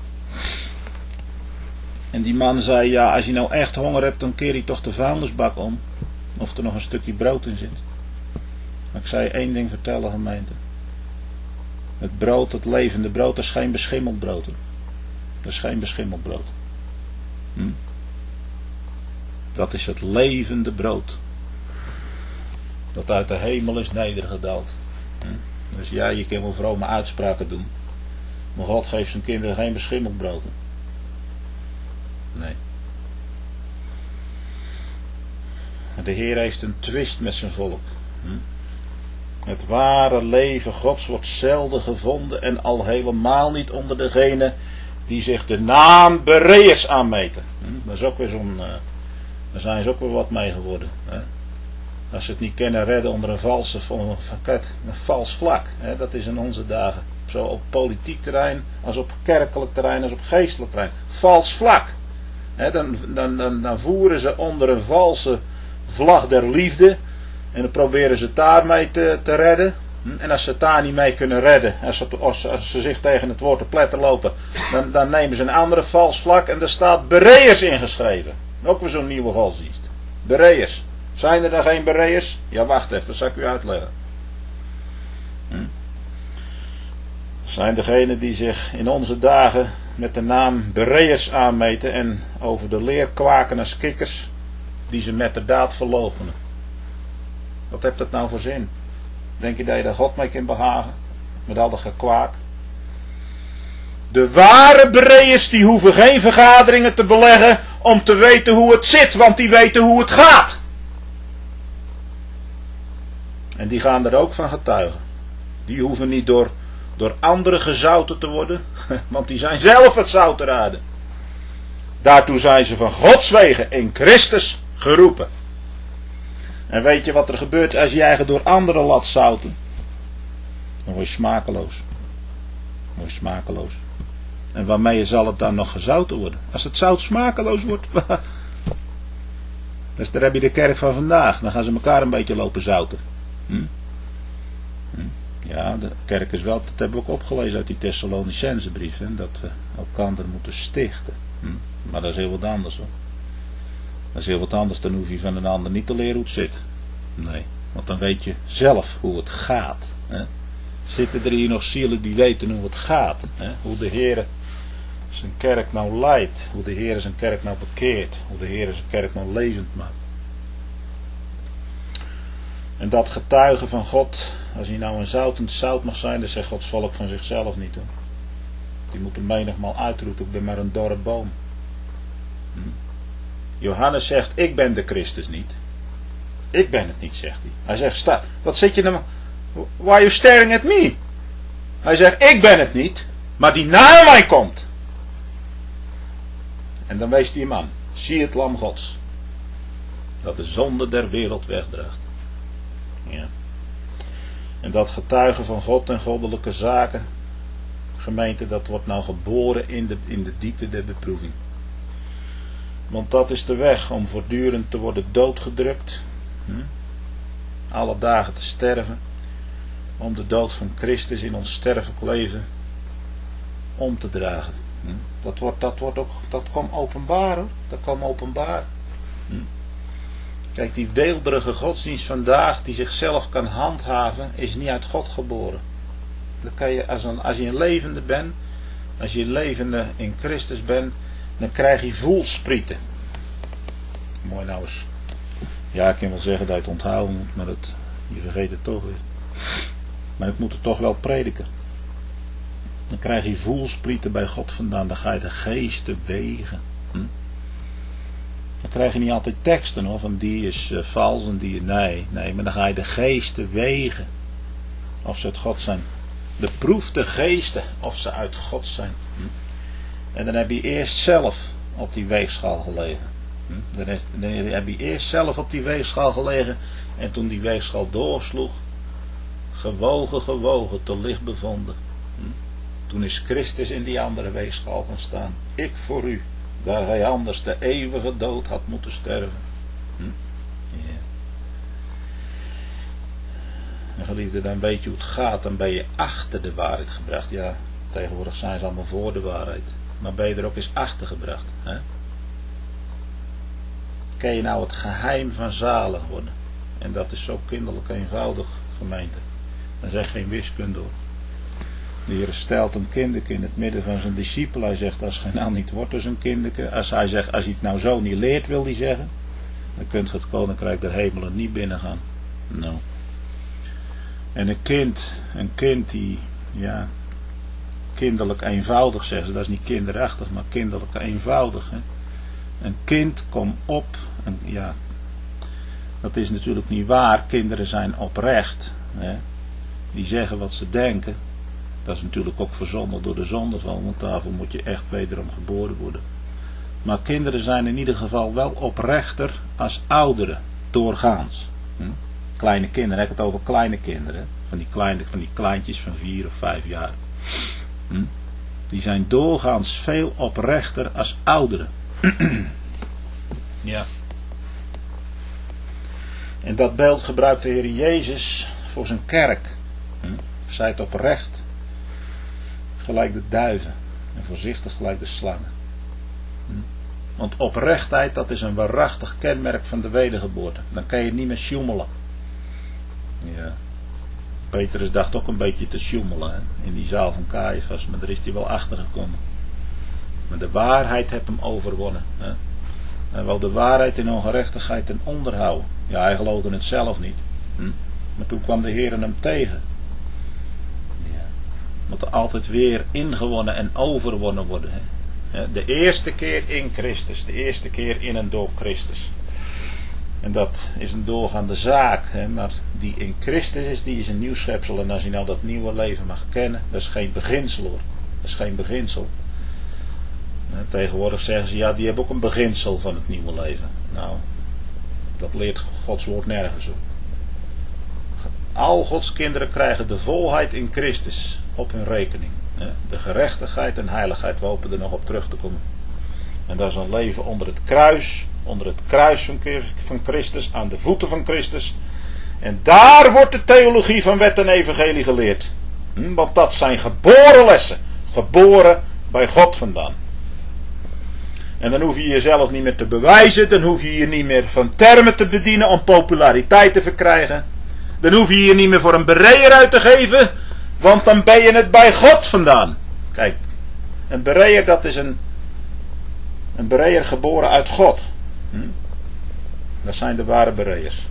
En die man zei, ja, als je nou echt honger hebt, dan keer je toch de vuilnisbak om. Of er nog een stukje brood in zit. Maar ik zei één ding vertellen, gemeente. Het brood, het levende brood, dat is geen beschimmeld brood. Dat is geen beschimmeld brood. Dat is het levende brood. Dat uit de hemel is nedergedaald. Dus ja, je kan wel vrome uitspraken doen. Maar God geeft zijn kinderen geen beschimmeld brood. Nee. De Heer heeft een twist met zijn volk. Het ware leven Gods wordt zelden gevonden en al helemaal niet onder degenen die zich de naam Bereërs aanmeten. Dat is ook weer daar zijn ze ook weer wat mee geworden. Als ze het niet kennen redden onder een vals vlak. Dat is in onze dagen. Zo op politiek terrein, als op kerkelijk terrein, als op geestelijk terrein. Vals vlak. Dan voeren ze onder een valse vlag der liefde. En dan proberen ze het daarmee te redden. En als ze het daar niet mee kunnen redden, als ze zich tegen het woord te pletten lopen, dan nemen ze een andere vals vlak en daar staat Bereërs ingeschreven. Ook weer zo'n nieuwe godsdienst. Bereërs. Zijn er dan geen Bereërs? Ja, wacht even, dat zal ik u uitleggen. Zijn degenen die zich in onze dagen met de naam Bereërs aanmeten en over de leer kwaken als kikkers, die ze met de daad verloochenen. Wat heeft dat nou voor zin? Denk je dat je daar God mee kunt behagen? Met al dat gekwaak? De ware Bereërs die hoeven geen vergaderingen te beleggen om te weten hoe het zit, want die weten hoe het gaat. En die gaan er ook van getuigen. Die hoeven niet door anderen gezouten te worden, want die zijn zelf het zout der aarde. Daartoe zijn ze van Gods wegen in Christus geroepen. En weet je wat er gebeurt als je je eigen door anderen laat zouten? Dan word je smakeloos. Dan word je smakeloos. En waarmee zal het dan nog gezouten worden? Als het zout smakeloos wordt. Dus daar heb je de kerk van vandaag. Dan gaan ze elkaar een beetje lopen zouten. Ja, de kerk is wel, dat hebben we ook opgelezen uit die Thessalonicense brief. Hè, dat we elkaar moeten stichten. Maar dat is heel wat anders hoor. Dat is heel wat anders, dan hoef je van een ander niet te leren hoe het zit. Nee, want dan weet je zelf hoe het gaat. Hè. Zitten er hier nog zielen die weten hoe het gaat. Hè. Hoe de Heer zijn kerk nou leidt. Hoe de Heer zijn kerk nou bekeert. Hoe de Heer zijn kerk nou levend maakt. En dat getuigen van God, als hij nou een zoutend zout mag zijn, dat zegt Gods volk van zichzelf niet hoor. Die moeten menigmaal uitroepen, ik ben maar een dorre boom. Johannes zegt, ik ben de Christus niet. Ik ben het niet, zegt hij. Hij zegt, wat zit je nou, why are you staring at me? Hij zegt, ik ben het niet, maar die na mij komt. En dan wees hij hem aan, zie het lam Gods, dat de zonde der wereld wegdraagt. Ja. En dat getuigen van God en goddelijke zaken, gemeente, dat wordt nou geboren in de diepte der beproeving. Want dat is de weg om voortdurend te worden doodgedrukt. Alle dagen te sterven. Om de dood van Christus in ons sterfelijk leven om te dragen. Dat komt openbaar hoor. Dat komt openbaar. Kijk, die weelderige godsdienst vandaag die zichzelf kan handhaven, is niet uit God geboren. Dan kan je, als je een levende bent, als je een levende in Christus bent, dan krijg je voelsprieten. Mooi nou eens. Ja, ik kan wel zeggen dat je het onthouden moet, maar je vergeet het toch weer. Maar ik moet het toch wel prediken. Dan krijg je voelsprieten bij God vandaan, dan ga je de geesten wegen. Dan krijg je niet altijd teksten hoor, van die is vals en die nee, maar dan ga je de geesten wegen. Of ze uit God zijn. Beproef de geesten of ze uit God zijn. En dan heb je eerst zelf op die weegschaal gelegen. Dan heb je eerst zelf op die weegschaal gelegen. En toen die weegschaal doorsloeg, gewogen, te licht bevonden. Toen is Christus in die andere weegschaal gaan staan. Ik voor u, waar hij anders de eeuwige dood had moeten sterven. Ja. En geliefde, dan weet je hoe het gaat. Dan ben je achter de waarheid gebracht. Ja, tegenwoordig zijn ze allemaal voor de waarheid. Maar ben je er ook eens achter gebracht. Hè? Ken je nou het geheim van zalig worden? En dat is zo kinderlijk eenvoudig, gemeente. Dat is echt geen wiskunde hoor. De Heer stelt een kinderke in het midden van zijn discipelen. Hij zegt, als gij nou niet wordt als een kinderke. Als hij zegt, als hij het nou zo niet leert, wil hij zeggen. Dan kunt je het koninkrijk der hemelen niet binnengaan. Nou. En een kind die, ja, kinderlijk eenvoudig zeggen ze. Dat is niet kinderachtig, maar kinderlijk eenvoudig. Hè? Een kind komt op. En, ja, dat is natuurlijk niet waar. Kinderen zijn oprecht. Hè? Die zeggen wat ze denken. Dat is natuurlijk ook verzonnen door de zondeval, want daarvoor moet je echt wederom geboren worden. Maar kinderen zijn in ieder geval wel oprechter als ouderen, doorgaans. Kleine kinderen, heb ik het over kleine kinderen, van die kleintjes van 4 of 5 jaar. Die zijn doorgaans veel oprechter als ouderen. Ja. En dat beeld gebruikt de Heer Jezus voor zijn kerk. Zijt oprecht gelijk de duiven en voorzichtig gelijk de slangen. Want oprechtheid, dat is een waarachtig kenmerk van de wedergeboorte. Dan kan je niet meer sjoemelen. Ja. Petrus dacht ook een beetje te sjoemelen, hè? In die zaal van Caiaphas, maar daar is hij wel achter gekomen. Maar de waarheid heeft hem overwonnen. Hè? Hij wou de waarheid in ongerechtigheid ten onder houden. Ja, hij geloofde het zelf niet. Maar toen kwam de Heer hem tegen. Moet er altijd weer ingewonnen en overwonnen worden. Hè? De eerste keer in Christus. De eerste keer in en door Christus. En dat is een doorgaande zaak. Hè? Maar die in Christus is, die is een nieuw schepsel. En als je nou dat nieuwe leven mag kennen, dat is geen beginsel hoor. Dat is geen beginsel. Tegenwoordig zeggen ze, ja, die hebben ook een beginsel van het nieuwe leven. Nou, dat leert Gods woord nergens op. Al Gods kinderen krijgen de volheid in Christus op hun rekening. De gerechtigheid en heiligheid, we hopen er nog op terug te komen. En dat is een leven onder het kruis van Christus, aan de voeten van Christus. En daar wordt de theologie van wet en evangelie geleerd. Want dat zijn geboren lessen, geboren bij God vandaan. En dan hoef je jezelf niet meer te bewijzen, dan hoef je je niet meer van termen te bedienen om populariteit te verkrijgen. Dan hoef je je niet meer voor een bereer uit te geven, want dan ben je het bij God vandaan. Kijk, een bereer, dat is een bereer geboren uit God. Dat zijn de ware bereers.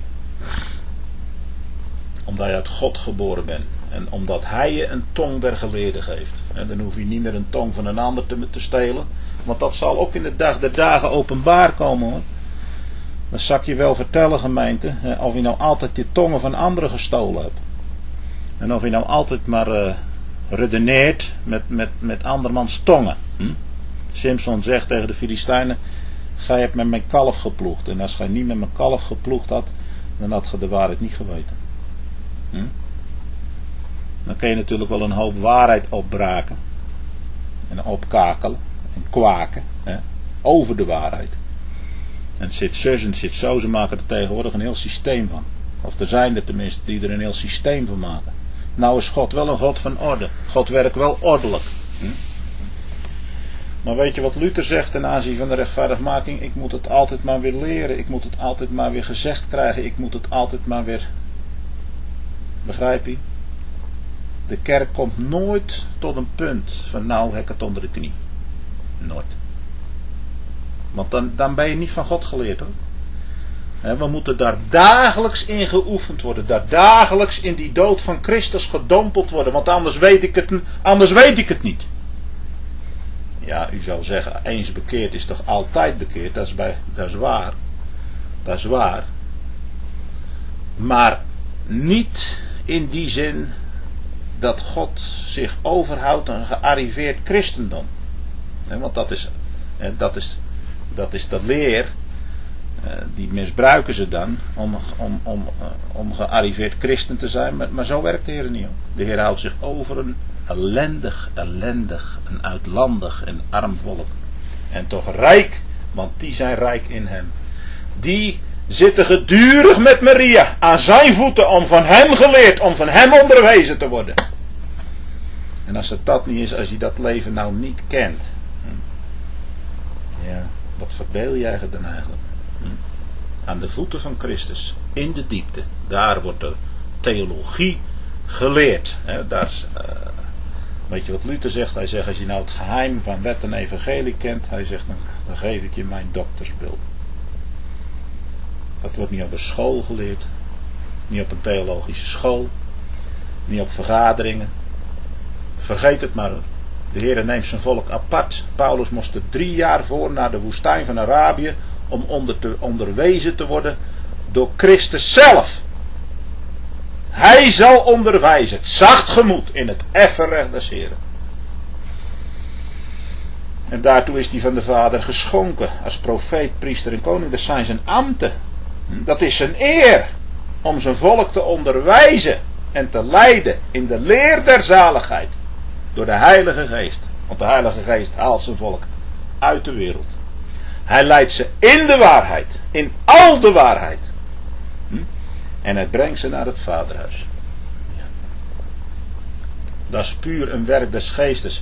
Omdat je uit God geboren bent. En omdat hij je een tong der geleerden geeft. En dan hoef je niet meer een tong van een ander te stelen. Want dat zal ook in de dag der dagen openbaar komen hoor. Dat zal ik je wel vertellen, gemeente. Of je nou altijd je tongen van anderen gestolen hebt. En of je nou altijd maar redeneert met andermans tongen. Simson zegt tegen de Filistijnen: gij hebt met mijn kalf geploegd. En als gij niet met mijn kalf geploegd had, dan had ge de waarheid niet geweten. Dan kun je natuurlijk wel een hoop waarheid opbraken. En opkakelen. En kwaken. Over de waarheid. En het zit zus en het zit zo. Ze maken er tegenwoordig een heel systeem van. Of er zijn er tenminste die er een heel systeem van maken. Nou is God wel een God van orde. God werkt wel ordelijk. Maar weet je wat Luther zegt ten aanzien van de rechtvaardigmaking? Ik moet het altijd maar weer leren. Ik moet het altijd maar weer gezegd krijgen. Ik moet het altijd maar weer... Begrijp je? De kerk komt nooit tot een punt van nou heb ik het onder de knie. Nooit. Want dan ben je niet van God geleerd hoor. We moeten daar dagelijks in geoefend worden. Daar dagelijks in die dood van Christus gedompeld worden. Want anders weet ik het niet. Ja, u zou zeggen, eens bekeerd is toch altijd bekeerd. Dat is waar. Dat is waar. Maar niet in die zin dat God zich overhoudt aan een gearriveerd christendom. Want dat is dat leer. Die misbruiken ze dan om gearriveerd christen te zijn. Maar zo werkt de Heer niet. De Heer houdt zich over een ellendig, een uitlandig en arm volk. En toch rijk, want die zijn rijk in hem. Die zitten gedurig met Maria aan zijn voeten om van hem geleerd, om van hem onderwezen te worden. En als het dat niet is, als je dat leven nou niet kent, ja, wat verbeel jij je dan eigenlijk? Aan de voeten van Christus, in de diepte, daar wordt de theologie geleerd. Weet je wat Luther zegt? Hij zegt, als je nou het geheim van wet en evangelie kent, hij zegt, dan geef ik je mijn doktersbril. Dat wordt niet op een school geleerd, niet op een theologische school, niet op vergaderingen. Vergeet het maar hoor. De Heer neemt zijn volk apart. Paulus moest er 3 jaar voor naar de woestijn van Arabië om onderwezen te worden door Christus zelf. Hij zal onderwijzen, het zacht gemoed in het effen recht des Heren. En daartoe is hij van de Vader geschonken als profeet, priester en koning. Dat zijn zijn ambten. Dat is zijn eer om zijn volk te onderwijzen en te leiden in de leer der zaligheid door de Heilige Geest. Want de Heilige Geest haalt zijn volk uit de wereld. Hij leidt ze in de waarheid, in al de waarheid. En hij brengt ze naar het Vaderhuis. Ja. Dat is puur een werk des Geestes.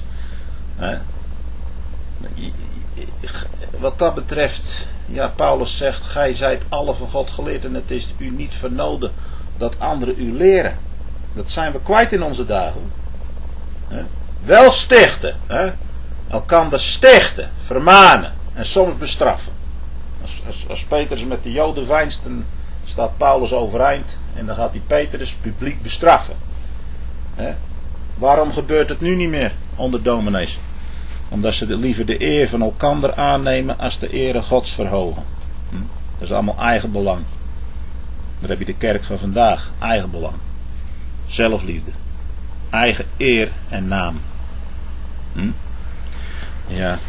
Wat dat betreft, ja, Paulus zegt, gij zijt alle van God geleerd en het is u niet vernoden dat anderen u leren. Dat zijn we kwijt in onze dagen. Wel stichten, elkander stichten, vermanen en soms bestraffen. Als Petrus met de Joden veinst, dan staat Paulus overeind en dan gaat hij Petrus publiek bestraffen. Waarom gebeurt het nu niet meer onder dominees? Omdat ze liever de eer van elkander aannemen als de ere Gods verhogen. Dat is allemaal eigen belang. Daar heb je de kerk van vandaag. Eigen belang. Zelfliefde. Eigen eer en naam. Ja.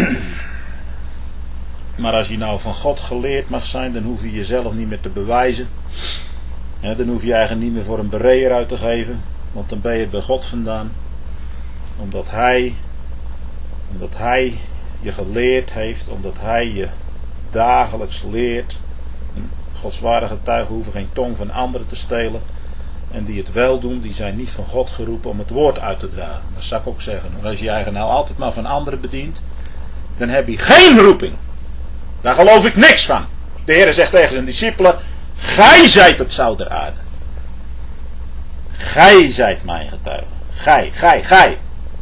Maar als je nou van God geleerd mag zijn, dan hoef je jezelf niet meer te bewijzen. Dan hoef je eigenlijk niet meer voor een bereer uit te geven. Want dan ben je bij God vandaan. Omdat hij je geleerd heeft, omdat hij je dagelijks leert. Gods ware getuigen hoeven geen tong van anderen te stelen. En die het wel doen, die zijn niet van God geroepen om het woord uit te dragen. Dat zou ik ook zeggen. Want als je je eigen nou altijd maar van anderen bedient, dan heb je geen roeping. Daar geloof ik niks van. De Heer zegt tegen zijn discipelen, gij zijt het zout der aarde. Gij zijt mijn getuige. Gij.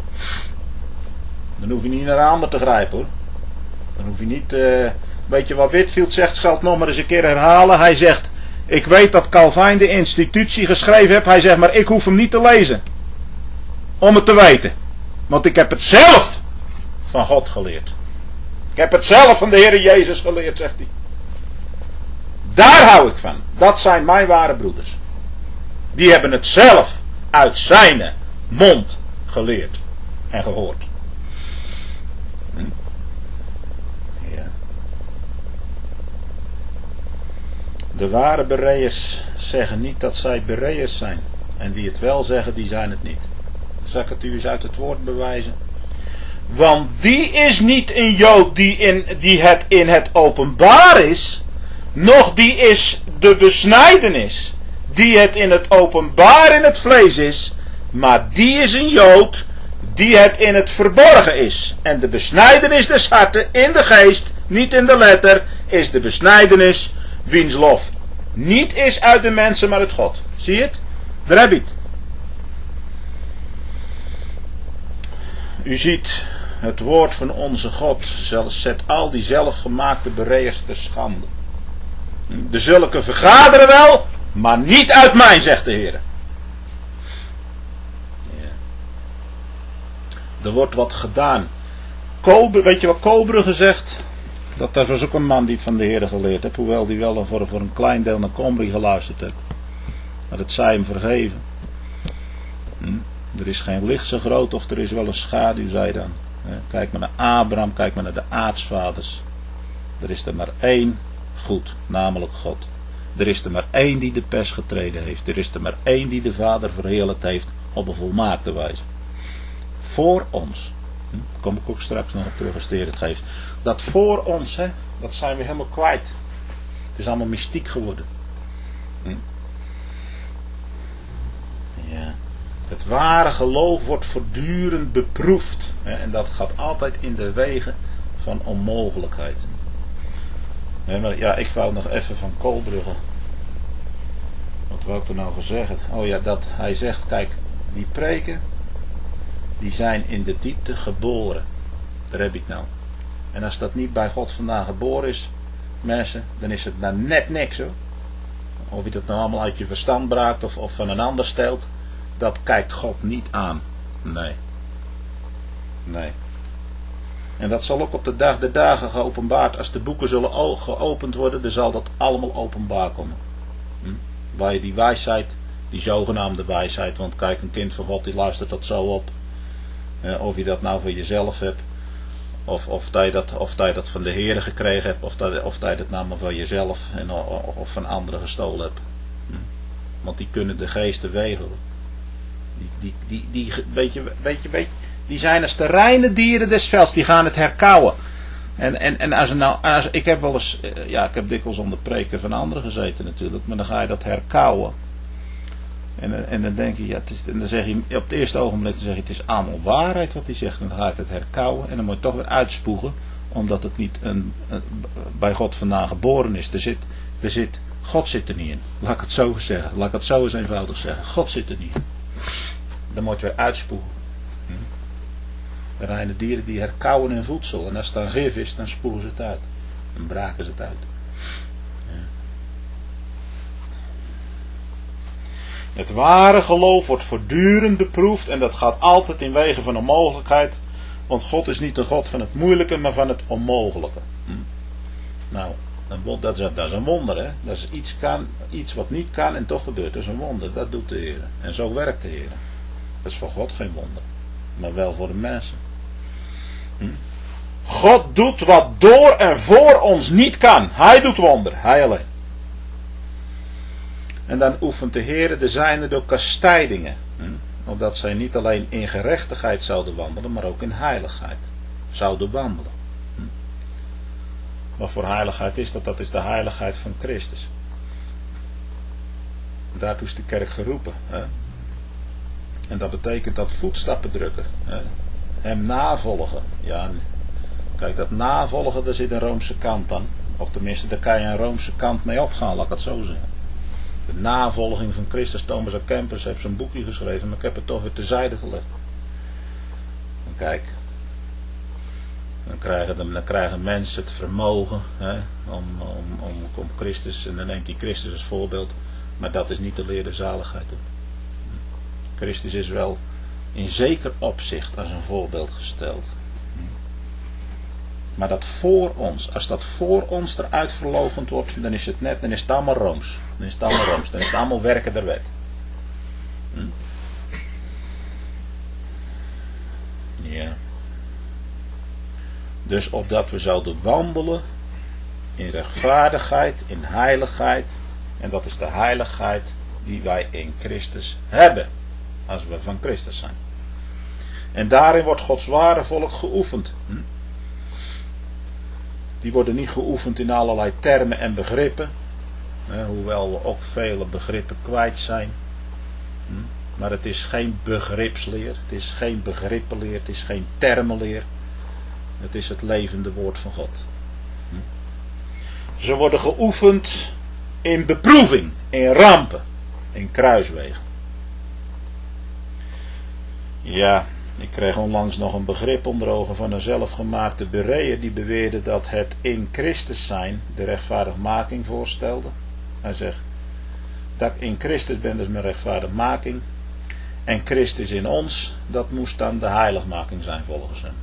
Dan hoef je niet naar een ander te grijpen hoor. Dan hoef je niet, weet je wat Whitefield zegt, zal het nog maar eens een keer herhalen. Hij zegt, ik weet dat Calvijn de institutie geschreven heeft. Hij zegt, maar ik hoef hem niet te lezen. Om het te weten. Want ik heb het zelf van God geleerd. Ik heb het zelf van de Heer Jezus geleerd, zegt hij. Daar hou ik van. Dat zijn mijn ware broeders. Die hebben het zelf uit zijn mond geleerd en gehoord. Ja. De ware Bereërs zeggen niet dat zij Bereërs zijn. En die het wel zeggen, die zijn het niet. Zal ik het u eens uit het woord bewijzen? Want die is niet een Jood die het in het openbaar is, noch die is de besnijdenis, die het in het openbaar in het vlees is, maar die is een Jood die het in het verborgen is. En de besnijdenis des harten in de geest, niet in de letter, is de besnijdenis wiens lof niet is uit de mensen, maar uit God. Zie je het? Daar heb je het. U ziet, het woord van onze God zet al die zelfgemaakte Bereërs te schande. De zulke vergaderen wel, maar niet uit mij, zegt de Heer. Ja. Er wordt wat gedaan. Weet je wat Koolbrugge zegt? Dat was ook een man die het van de Heer geleerd heeft. Hoewel die wel voor een klein deel naar Combri geluisterd heeft. Maar het zij hem vergeven. Er is geen licht zo groot of er is wel een schaduw, zei dan. Kijk maar naar Abraham, kijk maar naar de aartsvaders. Er is er maar één goed, namelijk God. Er is er maar één die de pers getreden heeft. Er is er maar één die de Vader verheerlijkt heeft op een volmaakte wijze. voor ons. Daar kom ik ook straks nog op terug als de Heer het geeft. Dat voor ons, hè, dat zijn we helemaal kwijt. Het is allemaal mystiek geworden. Ja. Het ware geloof wordt voortdurend beproefd. Hè, en dat gaat altijd in de wegen van onmogelijkheid. Maar ja, ik wou nog even van Koolbrugge. Wat wou ik er nou voor zeggen? Oh ja, dat hij zegt, kijk, die preken, die zijn in de diepte geboren. Daar heb ik het nou. En als dat niet bij God vandaan geboren is, mensen, dan is het nou net niks hoor. Of je dat nou allemaal uit je verstand braakt of van een ander stelt, dat kijkt God niet aan. Nee. Nee. En dat zal ook op de dag der dagen geopenbaard. Als de boeken zullen geopend worden, dan zal dat allemaal openbaar komen. Waar je die wijsheid, die zogenaamde wijsheid, want kijk, een kind van God die luistert dat zo op. Of je dat nou voor jezelf hebt, of dat je dat van de Heer gekregen hebt, of dat je dat nou maar van jezelf of van anderen gestolen hebt. Want die kunnen de geesten wegen. Weet je, die zijn als de reine dieren des velds, die gaan het herkauwen. En als ik heb wel eens, ik heb dikwijls onder preken van anderen gezeten natuurlijk, maar dan ga je dat herkauwen. En dan denk je, ja, en dan zeg je op het eerste ogenblik, dan zeg je, het is allemaal waarheid wat hij zegt, en dan ga je het herkauwen en dan moet je toch weer uitspoegen, omdat het niet bij God vandaan geboren is. God zit er niet in. Laat ik het zo zeggen, laat ik het zo eens eenvoudig zeggen. God zit er niet in. Dan moet je weer uitspoegen. De reine dieren die herkauwen hun voedsel. En als het dan gif is, dan spoelen ze het uit. Dan braken ze het uit. Ja. Het ware geloof wordt voortdurend beproefd. En dat gaat altijd in wegen van onmogelijkheid. Want God is niet een God van het moeilijke, maar van het onmogelijke. Nou, dat is een wonder. Hè? Dat is iets wat niet kan en toch gebeurt. Dat is een wonder. Dat doet de Heer. En zo werkt de Heer. Dat is voor God geen wonder. Maar wel voor de mensen. God doet wat door en voor ons niet kan. Hij doet wonder. Hij alleen. En dan oefent de Heer de zijnen door kastijdingen. Opdat zij niet alleen in gerechtigheid zouden wandelen, maar ook in heiligheid zouden wandelen. Wat voor heiligheid is dat? Dat is de heiligheid van Christus. Daartoe is de kerk geroepen. Hè? En dat betekent dat voetstappen drukken. Hè? Hem navolgen. Ja, kijk, dat navolgen, daar zit een Roomse kant aan. Of tenminste, daar kan je een Roomse kant mee opgaan, laat ik het zo zeggen. De navolging van Christus. Thomas A. Kempis heeft zo'n boekje geschreven, maar ik heb het toch weer terzijde gelegd. En kijk, dan krijgen mensen het vermogen om Christus, en dan neemt hij Christus als voorbeeld, maar dat is niet de leer der zaligheid. Christus is wel in zeker opzicht als een voorbeeld gesteld. Maar dat voor ons, als dat voor ons eruit verloochend wordt, dan is het allemaal rooms. Dan is het allemaal werken der wet. Ja. Dus opdat we zouden wandelen in rechtvaardigheid, in heiligheid. En dat is de heiligheid die wij in Christus hebben. Als we van Christus zijn. En daarin wordt Gods ware volk geoefend. Die worden niet geoefend in allerlei termen en begrippen. Hoewel we ook vele begrippen kwijt zijn. Maar het is geen begripsleer. Het is geen begrippenleer. Het is geen termenleer. Het is het levende woord van God. Ze worden geoefend in beproeving. In rampen. In kruiswegen. Ja, ik kreeg onlangs nog een begrip onder ogen van een zelfgemaakte Bereër die beweerde dat het in Christus zijn de rechtvaardigmaking voorstelde. Hij zegt, dat ik in Christus ben, dat is mijn rechtvaardigmaking. En Christus in ons, dat moest dan de heiligmaking zijn volgens hem.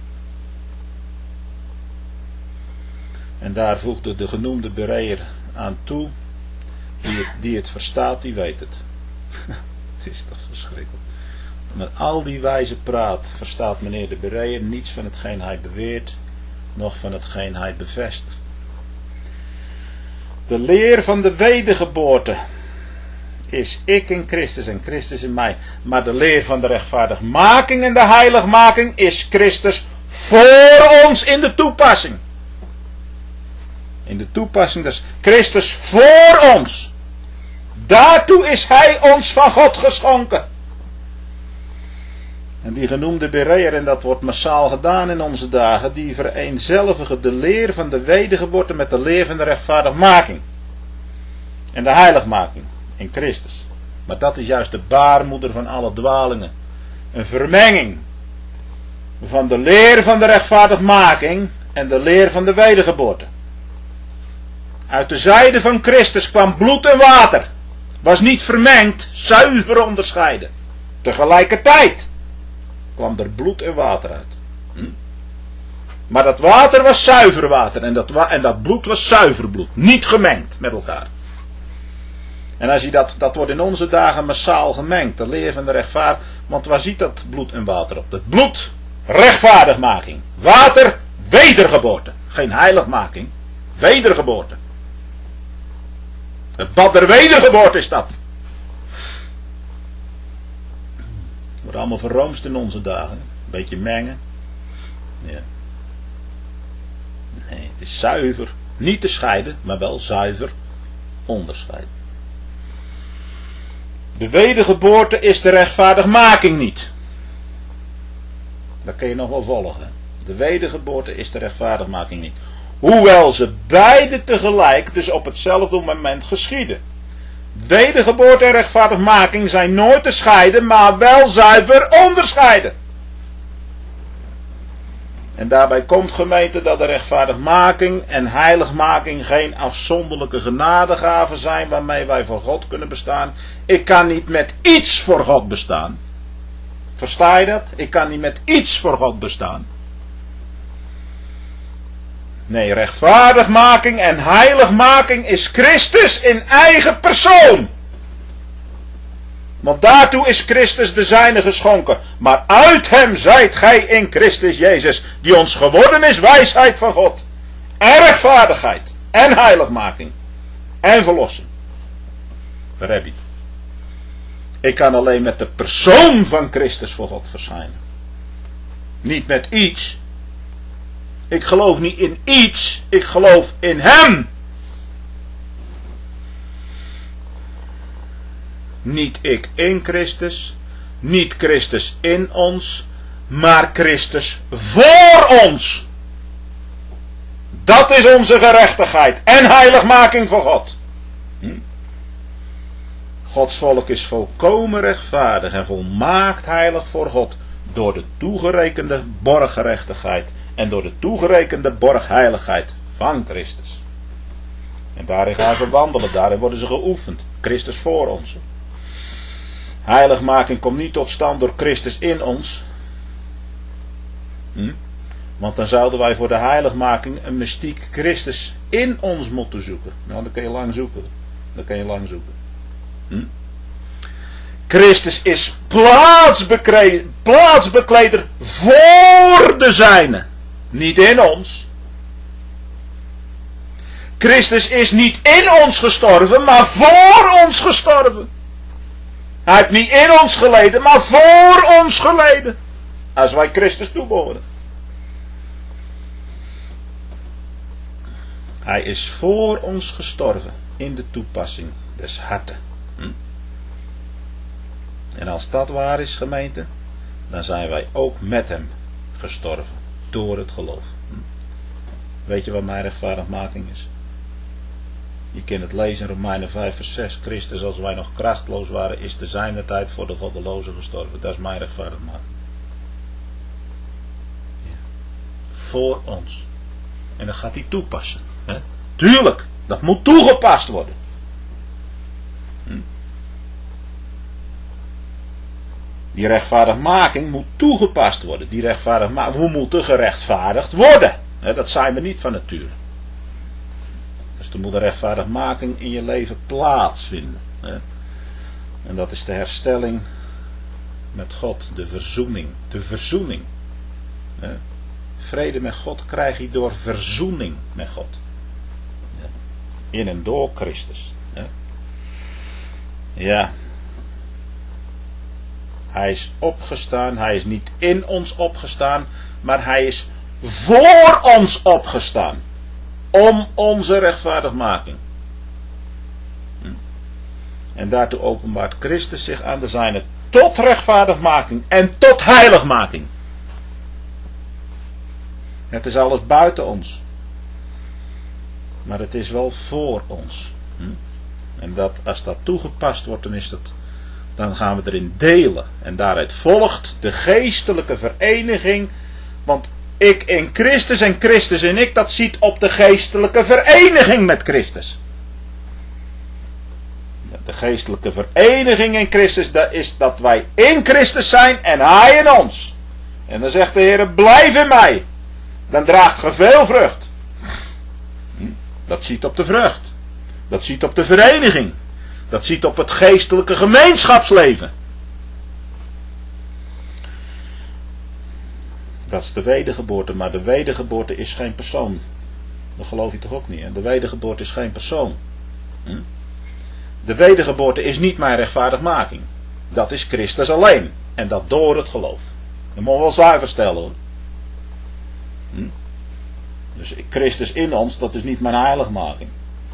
En daar voegde de genoemde Bereër aan toe, die het verstaat, die weet het. Het is toch verschrikkelijk. Met al die wijze praat verstaat meneer de Bereër niets van hetgeen hij beweert, noch van hetgeen hij bevestigt. De leer van de wedergeboorte is ik in Christus en Christus in mij. Maar de leer van de rechtvaardigmaking en de heiligmaking is Christus voor ons in de toepassing. In de toepassing, dus Christus voor ons. Daartoe is hij ons van God geschonken. En die genoemde Bereer, en dat wordt massaal gedaan in onze dagen, die vereenzelvigen de leer van de wedergeboorte met de leer van de rechtvaardigmaking. En de heiligmaking in Christus. Maar dat is juist de baarmoeder van alle dwalingen. Een vermenging van de leer van de rechtvaardigmaking en de leer van de wedergeboorte. Uit de zijde van Christus kwam bloed en water. Was niet vermengd, zuiver onderscheiden. Tegelijkertijd kwam er bloed en water uit. Maar dat water was zuiver water en dat bloed was zuiver bloed. Niet gemengd met elkaar. En als je dat wordt in onze dagen massaal gemengd. De leer van de rechtvaardiging. Want waar ziet dat bloed en water op? Het bloed, rechtvaardigmaking. Water, wedergeboorte. Geen heiligmaking, wedergeboorte. Het bad der wedergeboorte is dat. Wordt allemaal verroomst in onze dagen. Een beetje mengen. Ja. Nee, het is zuiver. Niet te scheiden, maar wel zuiver onderscheiden. De wedergeboorte is de rechtvaardigmaking niet. Dat kun je nog wel volgen. De wedergeboorte is de rechtvaardigmaking niet. Hoewel ze beide tegelijk, dus op hetzelfde moment geschieden. Wedergeboorte en rechtvaardigmaking zijn nooit te scheiden, maar wel zuiver onderscheiden. En daarbij komt, gemeente, dat de rechtvaardigmaking en heiligmaking geen afzonderlijke genadegaven zijn waarmee wij voor God kunnen bestaan. Ik kan niet met iets voor God bestaan. Versta je dat? Ik kan niet met iets voor God bestaan. Nee, rechtvaardigmaking en heiligmaking is Christus in eigen persoon. Want daartoe is Christus de zijne geschonken. Maar uit hem zijt gij in Christus Jezus, die ons geworden is wijsheid van God. En rechtvaardigheid. En heiligmaking. En verlossing. Daar heb je het. Ik kan alleen met de persoon van Christus voor God verschijnen. Niet met iets. Ik geloof niet in iets. Ik geloof in hem. Niet ik in Christus. Niet Christus in ons. Maar Christus voor ons. Dat is onze gerechtigheid. En heiligmaking voor God. Gods volk is volkomen rechtvaardig en volmaakt heilig voor God. Door de toegerekende borggerechtigheid. En door de toegerekende borgheiligheid van Christus. En daarin gaan ze wandelen. Daarin worden ze geoefend. Christus voor ons. Heiligmaking komt niet tot stand door Christus in ons. Want dan zouden wij voor de heiligmaking een mystiek Christus in ons moeten zoeken. Nou, dat kun je lang zoeken. Christus is plaatsbekleder voor de zijnen. Niet in ons. Christus is niet in ons gestorven, maar voor ons gestorven. Hij heeft niet in ons geleden, maar voor ons geleden. Als wij Christus toebehoren. Hij is voor ons gestorven in de toepassing des harten. En als dat waar is, gemeente, dan zijn wij ook met hem gestorven. Door het geloof. Weet je wat mijn rechtvaardigmaking is? Je kunt het lezen in Romeinen 5 vers 6. Christus, als wij nog krachtloos waren, is te zijner tijd voor de goddelozen gestorven. Dat is mijn rechtvaardigmaking. Ja. Voor ons. En dan gaat hij toepassen. Hè? Tuurlijk, dat moet toegepast worden. Die rechtvaardigmaking moet toegepast worden. We moeten gerechtvaardigd worden. Dat zijn we niet van nature. Dus er moet een rechtvaardigmaking in je leven plaatsvinden. En dat is de herstelling met God. De verzoening. De verzoening. Vrede met God krijg je door verzoening met God. In en door Christus. Ja. Hij is opgestaan. Hij is niet in ons opgestaan. Maar hij is voor ons opgestaan. Om onze rechtvaardigmaking. En daartoe openbaart Christus zich aan de zijnen. Tot rechtvaardigmaking. En tot heiligmaking. Het is alles buiten ons. Maar het is wel voor ons. En dat, als dat toegepast wordt, dan gaan we erin delen. En daaruit volgt de geestelijke vereniging. Want ik in Christus en Christus in ik, dat ziet op de geestelijke vereniging met Christus. De geestelijke vereniging in Christus, dat is dat wij in Christus zijn en Hij in ons. En dan zegt de Heer, blijf in mij. Dan draagt ge veel vrucht. Dat ziet op de vrucht. Dat ziet op de vereniging. Dat ziet op het geestelijke gemeenschapsleven. Dat is de wedergeboorte, maar de wedergeboorte is geen persoon. Dat geloof je toch ook niet? Hè? De wedergeboorte is geen persoon. De wedergeboorte is niet mijn rechtvaardigmaking. Dat is Christus alleen. En dat door het geloof. Dat moet je wel zuiver stellen hoor. Dus Christus in ons, dat is niet mijn heiligmaking.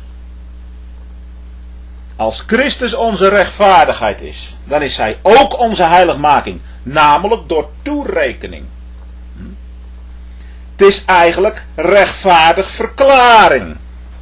Als Christus onze rechtvaardigheid is, dan is Hij ook onze heiligmaking. Namelijk door toerekening. Het is eigenlijk rechtvaardig verklaring.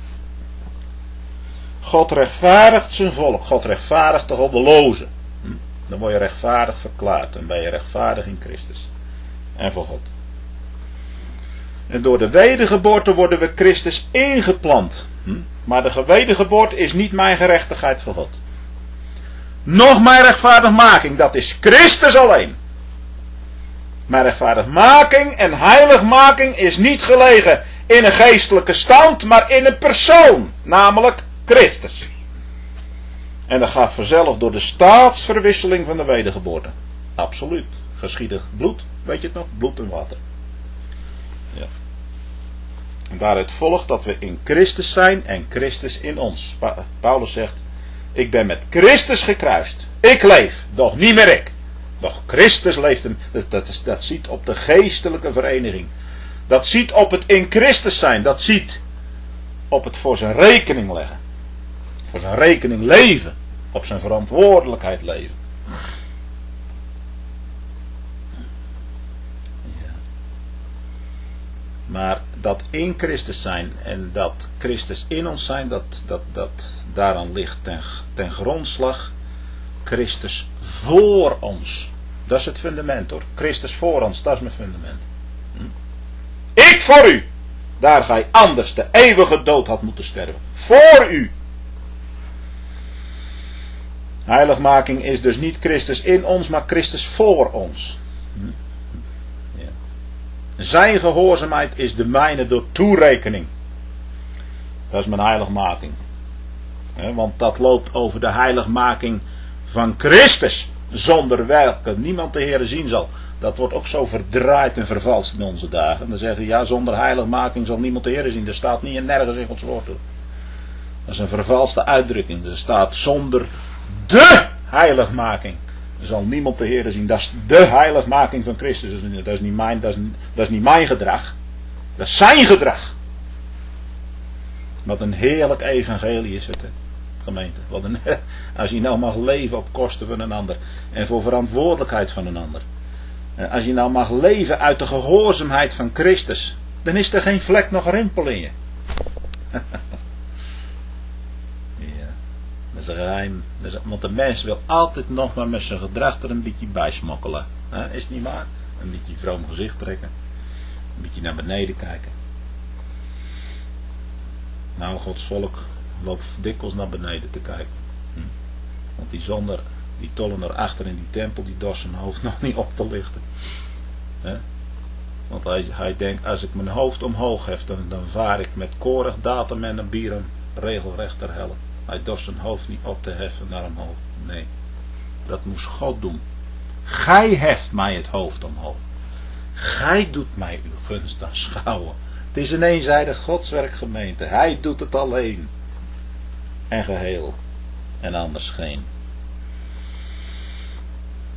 God rechtvaardigt zijn volk. God rechtvaardigt de goddelozen. Dan word je rechtvaardig verklaard. Dan ben je rechtvaardig in Christus. En voor God. En door de wedergeboorte worden we Christus ingeplant. Maar de wedergeboorte is niet mijn gerechtigheid voor God. Nog mijn rechtvaardigmaking. Dat is Christus alleen. Mijn rechtvaardigmaking en heiligmaking is niet gelegen in een geestelijke stand, maar in een persoon. Namelijk Christus. En dat gaat vanzelf door de staatsverwisseling van de wedergeboorte. Absoluut. Geschiedig bloed, weet je het nog? Bloed en water. Ja. En daaruit volgt dat we in Christus zijn en Christus in ons. Paulus zegt, ik ben met Christus gekruist. Ik leef, doch niet meer ik. Doch Christus leeft hem. Dat ziet op de geestelijke vereniging. Dat ziet op het in Christus zijn. Dat ziet op het voor zijn rekening leggen. Voor zijn rekening leven. Op zijn verantwoordelijkheid leven. Ja. Maar dat in Christus zijn en dat Christus in ons zijn, dat daaraan ligt ten grondslag Christus voor ons. Dat is het fundament hoor. Christus voor ons, dat is mijn fundament. Ik voor u. Daar gij anders de eeuwige dood had moeten sterven. Voor u. Heiligmaking is dus niet Christus in ons, maar Christus voor ons. Ja. Zijn gehoorzaamheid is de mijne door toerekening. Dat is mijn heiligmaking. Want dat loopt over de heiligmaking van Christus. Zonder welke niemand de Heere zien zal. Dat wordt ook zo verdraaid en vervalst in onze dagen. Dan zeggen ze, ja, zonder heiligmaking zal niemand de Heere zien. Dat staat niet en nergens in Gods woord. Dat is een vervalste uitdrukking. Er staat zonder de heiligmaking zal niemand de Heere zien. Dat is de heiligmaking van Christus. Dat is niet mijn gedrag. Dat is zijn gedrag. Wat een heerlijk evangelie is het, hè, gemeente. Als je nou mag leven op kosten van een ander. En voor verantwoordelijkheid van een ander. Als je nou mag leven uit de gehoorzaamheid van Christus. Dan is er geen vlek nog rimpel in je. Ja, dat is een geheim. Want de mens wil altijd nog maar met zijn gedrag er een beetje bij smokkelen. Is het niet waar? Een beetje vroom gezicht trekken. Een beetje naar beneden kijken. Nou, Gods volk loopt dikwijls naar beneden te kijken. Want die zonder, die tollen erachter in die tempel, die dorst zijn hoofd nog niet op te lichten. Want hij denkt, als ik mijn hoofd omhoog hef, dan vaar ik met korig datum en een bieren regelrecht ter helle. Hij dorst zijn hoofd niet op te heffen naar omhoog. Nee, dat moest God doen. Gij heft mij het hoofd omhoog. Gij doet mij uw gunst aanschouwen. Het is een eenzijdig godswerk, gemeente. Hij doet het alleen. En geheel. En anders geen.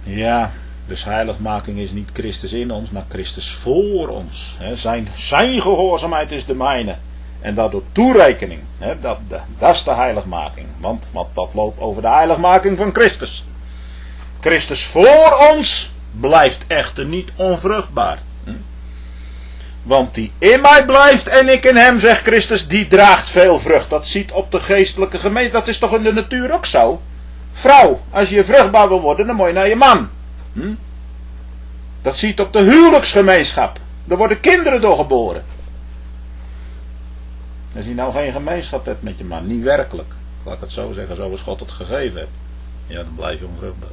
Ja, dus heiligmaking is niet Christus in ons, maar Christus voor ons. Zijn gehoorzaamheid is de mijne. En dat door toerekening. Dat is de heiligmaking. Want dat loopt over de heiligmaking van Christus. Christus voor ons blijft echter niet onvruchtbaar. Want die in mij blijft en ik in hem, zegt Christus, die draagt veel vrucht. Dat ziet op de geestelijke gemeente. Dat is toch in de natuur ook zo? Vrouw, als je vruchtbaar wil worden, dan moet je naar je man. Dat ziet op de huwelijksgemeenschap. Er worden kinderen door geboren. Als je nou geen gemeenschap hebt met je man, niet werkelijk, laat ik het zo zeggen, zoals God het gegeven heeft, ja, dan blijf je onvruchtbaar.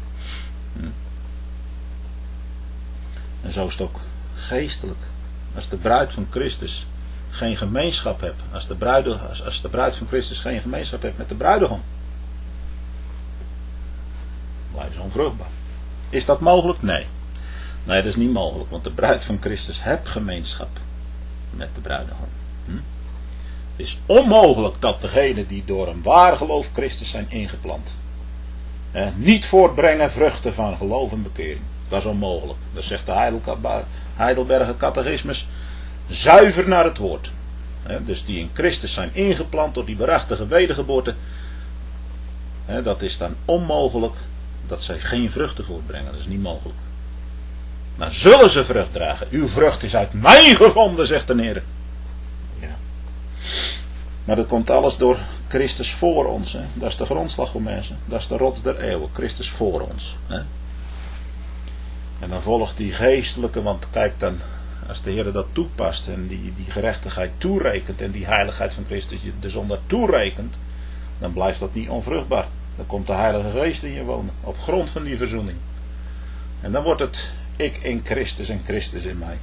En zo is het ook geestelijk. Als de bruid van Christus geen gemeenschap hebt, als de bruid van Christus geen gemeenschap heeft met de bruidegom, blijven ze onvruchtbaar. Is dat mogelijk? Nee. Nee, dat is niet mogelijk, want de bruid van Christus heeft gemeenschap met de bruidegom. Het is onmogelijk dat degenen die door een waar geloof Christus zijn ingeplant, niet voortbrengen vruchten van geloof en bekering. Dat is onmogelijk. Dat zegt de Heidelberger Catechismus zuiver naar het woord. Dus die in Christus zijn ingeplant door die waarachtige wedergeboorte, dat is dan onmogelijk dat zij geen vruchten voortbrengen. Dat is niet mogelijk. Maar zullen ze vrucht dragen? Uw vrucht is uit mij gevonden, zegt de Heer. Ja. Maar dat komt alles door Christus voor ons. Dat is de grondslag voor mensen. Dat is de rots der eeuwen. Christus voor ons. En dan volgt die geestelijke, want kijk dan, als de Heer dat toepast en die gerechtigheid toerekent en die heiligheid van Christus je de zondaar toerekent, dan blijft dat niet onvruchtbaar. Dan komt de Heilige Geest in je wonen, op grond van die verzoening. En dan wordt het ik in Christus en Christus in mij.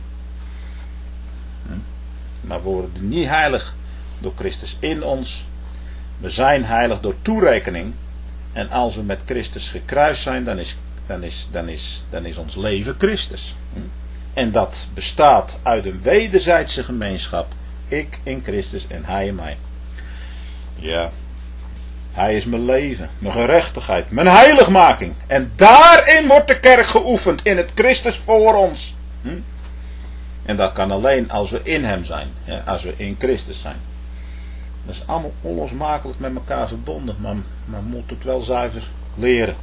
Maar we worden niet heilig door Christus in ons. We zijn heilig door toerekening. En als we met Christus gekruist zijn, dan is ons leven Christus. En dat bestaat uit een wederzijdse gemeenschap. Ik in Christus en Hij in mij. Ja. Hij is mijn leven, mijn gerechtigheid, mijn heiligmaking. En daarin wordt de kerk geoefend, in het Christus voor ons. En dat kan alleen als we in hem zijn, als we in Christus zijn. Dat is allemaal onlosmakelijk met elkaar verbonden, maar men moet het wel zuiver leren.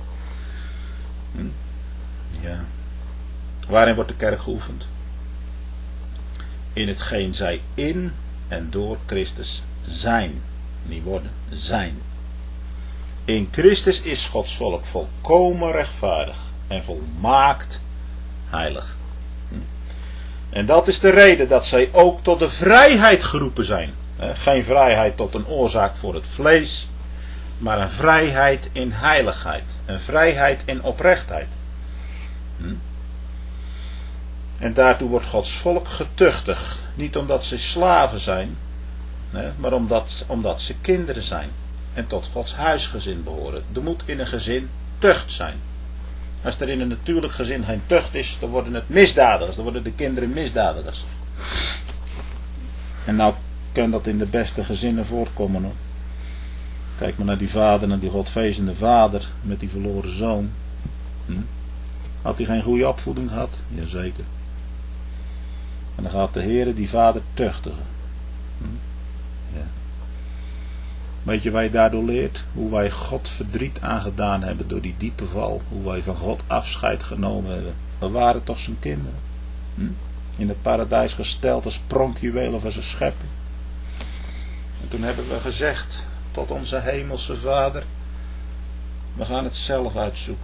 Ja. Waarin wordt de kerk geoefend? In hetgeen zij in en door Christus zijn. Niet worden, zijn. In Christus is Gods volk volkomen rechtvaardig en volmaakt heilig. En dat is de reden dat zij ook tot de vrijheid geroepen zijn. Geen vrijheid tot een oorzaak voor het vlees, maar een vrijheid in heiligheid. Een vrijheid in oprechtheid. En daartoe wordt Gods volk getuchtig. Niet omdat ze slaven zijn, maar omdat ze kinderen zijn. En tot Gods huisgezin behoren. Er moet in een gezin tucht zijn. Als er in een natuurlijk gezin geen tucht is, dan worden het misdadigers. Dan worden de kinderen misdadigers. En nou kan dat in de beste gezinnen voorkomen, hoor. Kijk maar naar die vader, naar die godvrezende vader met die verloren zoon. Had hij geen goede opvoeding gehad? Jazeker. En dan gaat de Heer die vader tuchtigen. Ja. Weet je wat je daardoor leert? Hoe wij God verdriet aangedaan hebben door die diepe val. Hoe wij van God afscheid genomen hebben. We waren toch zijn kinderen. In het paradijs gesteld als pronkjuwelen van zijn schepping. En toen hebben we gezegd tot onze hemelse vader: we gaan het zelf uitzoeken.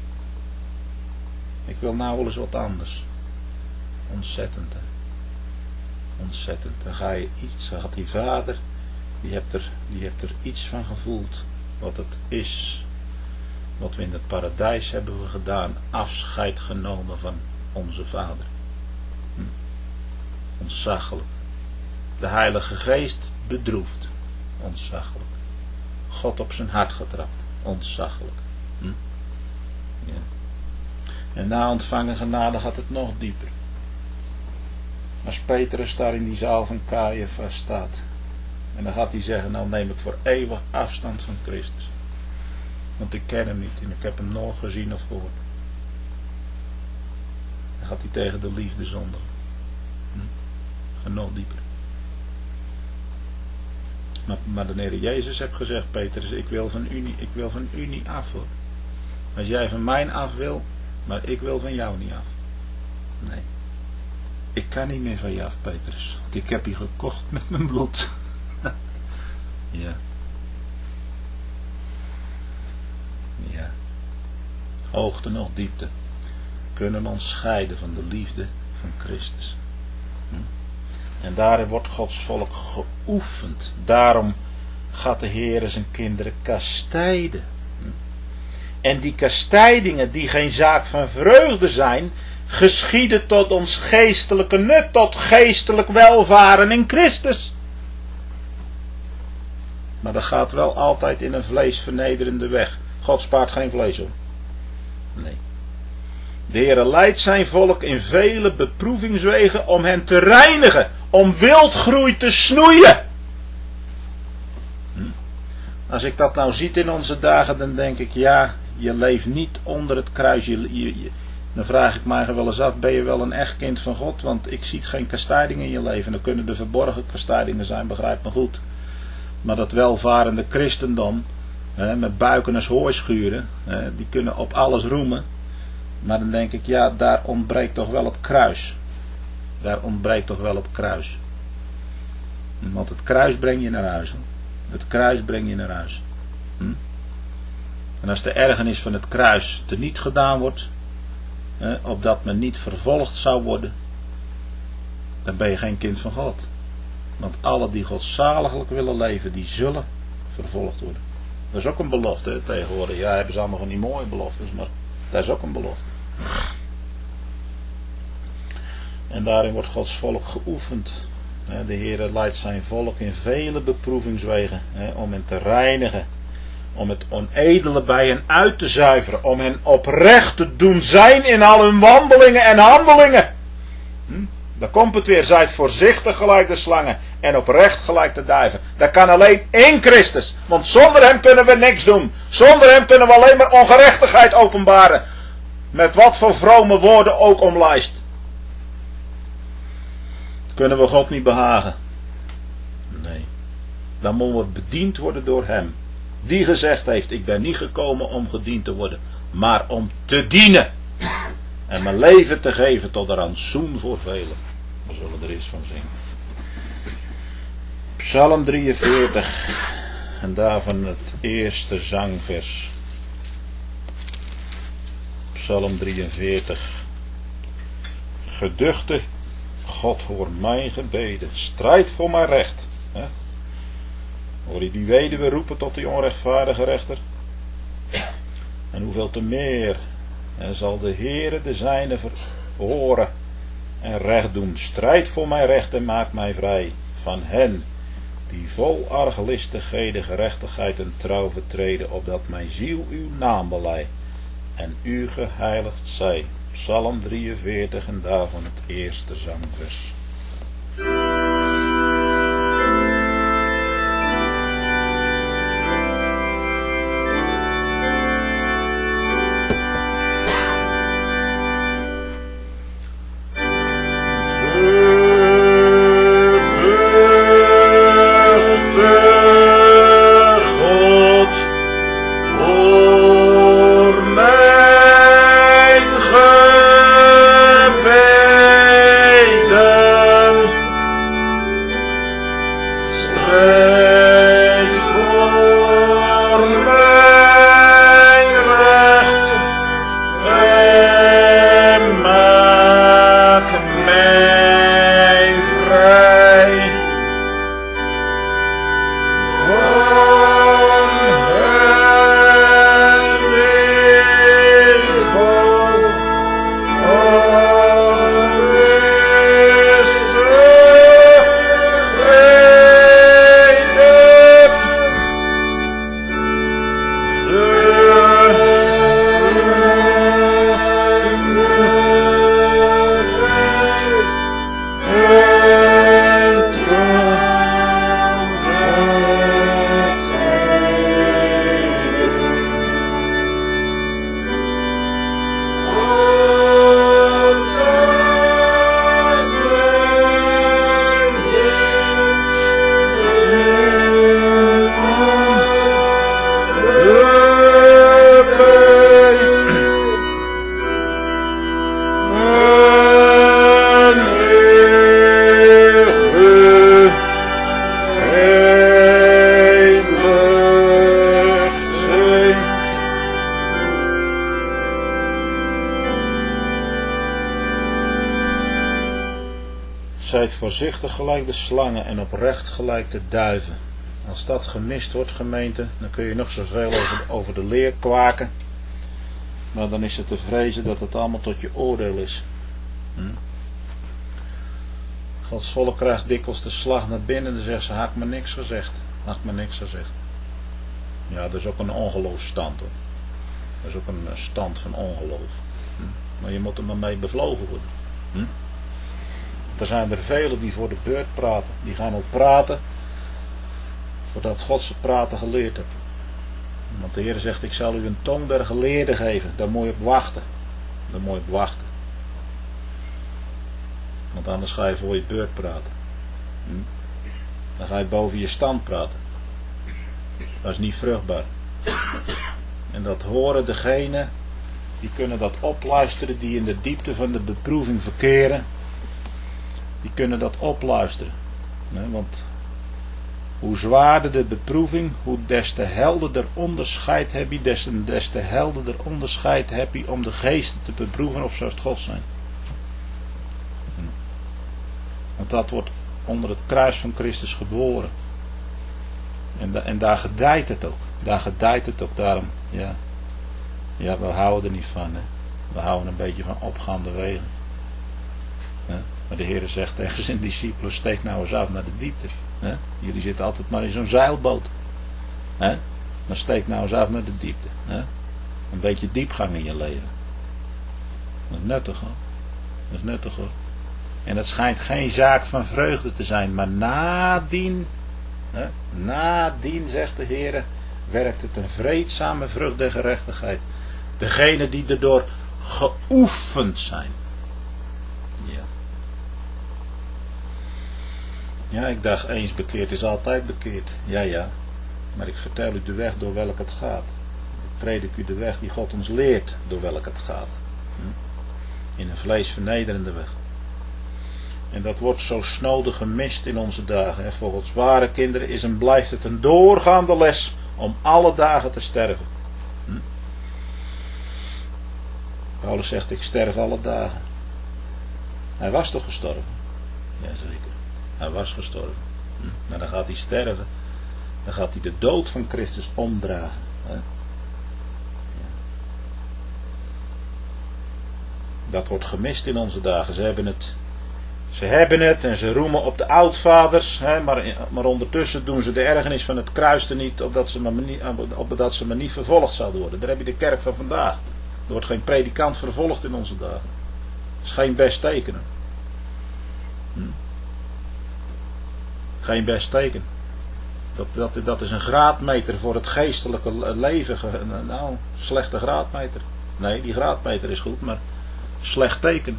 Ik wil nou wel eens wat anders. Ontzettend, hè? Ontzettend. Dan ga je iets, dan gaat die vader, die hebt er iets van gevoeld. Wat het is. Wat we in het paradijs hebben we gedaan. Afscheid genomen van onze vader. Ontzaglijk. De Heilige Geest bedroefd. Ontzaglijk. God op zijn hart getrapt. Ontzaglijk. Ja. En na ontvangen genade gaat het nog dieper. Als Petrus daar in die zaal van Caiaphas staat. En dan gaat hij zeggen: nou neem ik voor eeuwig afstand van Christus. Want ik ken hem niet en ik heb hem nooit gezien of gehoord. gaat hij tegen de liefde zondigen. Ga nog dieper. Maar de Heer Jezus heeft gezegd, Petrus, ik wil van u niet af hoor. Als jij van mij af wil, maar ik wil van jou niet af. Nee. Ik kan niet meer van je af, Petrus. Want ik heb je gekocht met mijn bloed. Ja. Ja. Hoogte nog diepte kunnen ons scheiden van de liefde van Christus. En daarin wordt Gods volk geoefend. Daarom gaat de Heer zijn kinderen kastijden. En die kastijdingen die geen zaak van vreugde zijn, geschieden tot ons geestelijke nut, tot geestelijk welvaren in Christus. Maar dat gaat wel altijd in een vleesvernederende weg. God spaart geen vlees om. Nee. De Heer leidt zijn volk in vele beproevingswegen om hen te reinigen, om wildgroei te snoeien. Als ik dat nou ziet in onze dagen, dan denk ik, ja, je leeft niet onder het kruis. Dan vraag ik mij wel eens af, ben je wel een echt kind van God? Want ik zie geen kastijding in je leven. Dan kunnen er verborgen kastijdingen zijn, begrijp me goed. Maar dat welvarende christendom, met buiken als hooischuren, die kunnen op alles roemen. Maar dan denk ik, ja, daar ontbreekt toch wel het kruis. Daar ontbreekt toch wel het kruis. Want het kruis breng je naar huis. Het kruis breng je naar huis. En als de ergernis van het kruis teniet gedaan wordt, opdat men niet vervolgd zou worden, dan ben je geen kind van God. Want alle die godzaliglijk willen leven, die zullen vervolgd worden. Dat is ook een belofte tegenwoordig. Ja, hebben ze allemaal van die mooie beloftes, maar dat is ook een belofte. En daarin wordt Gods volk geoefend. De Heer leidt zijn volk in vele beproevingswegen om hen te reinigen. Om het onedele bij hen uit te zuiveren. Om hen oprecht te doen zijn in al hun wandelingen en handelingen. Dan komt het weer. Zijt voorzichtig gelijk de slangen. En oprecht gelijk de duiven. Dat kan alleen in Christus. Want zonder hem kunnen we niks doen. Zonder hem kunnen we alleen maar ongerechtigheid openbaren. Met wat voor vrome woorden ook omlijst. Kunnen we God niet behagen. Nee. Dan moeten we bediend worden door hem. Die gezegd heeft, ik ben niet gekomen om gediend te worden. Maar om te dienen. En mijn leven te geven tot een rantsoen voor velen. We zullen er eens van zingen. Psalm 43. En daarvan het eerste zangvers. Psalm 43. Geduchte God, hoor mijn gebeden. Strijd voor mijn recht. Hoor je die weduwe roepen tot die onrechtvaardige rechter? En hoeveel te meer zal de Heere de zijne verhoren en recht doen. Strijd voor mijn recht en maak mij vrij van hen die vol arglistigheden, gerechtigheid en trouw vertreden, opdat mijn ziel uw naam belei en u geheiligd zij. Psalm 43 en daarvan het eerste zangvers. Gebeden Zijt voorzichtig gelijk de slangen en oprecht gelijk de duiven. Als dat gemist wordt, gemeente, dan kun je nog zoveel over de leer kwaken. Maar dan is het te vrezen dat het allemaal tot je oordeel is. Gods volk krijgt dikwijls de slag naar binnen en dan zegt ze, had ik me niks gezegd. Had ik me niks gezegd. Ja, dat is ook een ongeloofsstand hoor. Dat is ook een stand van ongeloof. Maar je moet er maar mee bevlogen worden. Er zijn er velen die voor de beurt praten. Die gaan ook praten voordat God ze praten geleerd heeft. Want de Heer zegt, ik zal u een tong der geleerden geven. Daar moet je op wachten. Daar moet je op wachten. Want anders ga je voor je beurt praten. Dan ga je boven je stand praten. Dat is niet vruchtbaar. En dat horen degenen die kunnen dat opluisteren, die in de diepte van de beproeving verkeren. Die kunnen dat opluisteren. Want hoe zwaarder de beproeving, hoe des te helderder onderscheid heb je, des te helderder onderscheid heb je om de geesten te beproeven of ze uit God zijn. Want dat wordt onder het kruis van Christus geboren. En daar gedijt het ook. Daar gedijt het ook. Daarom, ja, we houden er niet van. Hè. We houden een beetje van opgaande wegen. Maar de Heer zegt tegen zijn discipelen, steek nou eens af naar de diepte. Jullie zitten altijd maar in zo'n zeilboot. Maar steek nou eens af naar de diepte. Een beetje diepgang in je leven. Dat is nuttig hoor. Dat is nuttig hoor. En het schijnt geen zaak van vreugde te zijn, maar nadien, zegt de Heer, werkt het een vreedzame vrucht der gerechtigheid. Degene die erdoor geoefend zijn. Ja, ik dacht eens bekeerd is altijd bekeerd. Ja, maar ik vertel u de weg door welke het gaat. Ik predik u de weg die God ons leert door welke het gaat. In een vleesvernederende weg. En dat wordt zo snode gemist in onze dagen. Voor Gods ware kinderen is en blijft het een doorgaande les om alle dagen te sterven. Paulus zegt, ik sterf alle dagen. Hij was toch gestorven? Jazeker. Hij was gestorven. Maar dan gaat hij sterven. Dan gaat hij de dood van Christus omdragen. Dat wordt gemist in onze dagen. Ze hebben het en ze roemen op de oudvaders. Maar ondertussen doen ze de ergernis van het kruis er niet. Opdat ze maar niet vervolgd zouden worden. Daar heb je de kerk van vandaag. Er wordt geen predikant vervolgd in onze dagen. Dat is geen best teken. Geen best teken. Dat is een graadmeter voor het geestelijke leven. Nou, slechte graadmeter. Nee, die graadmeter is goed, maar slecht teken.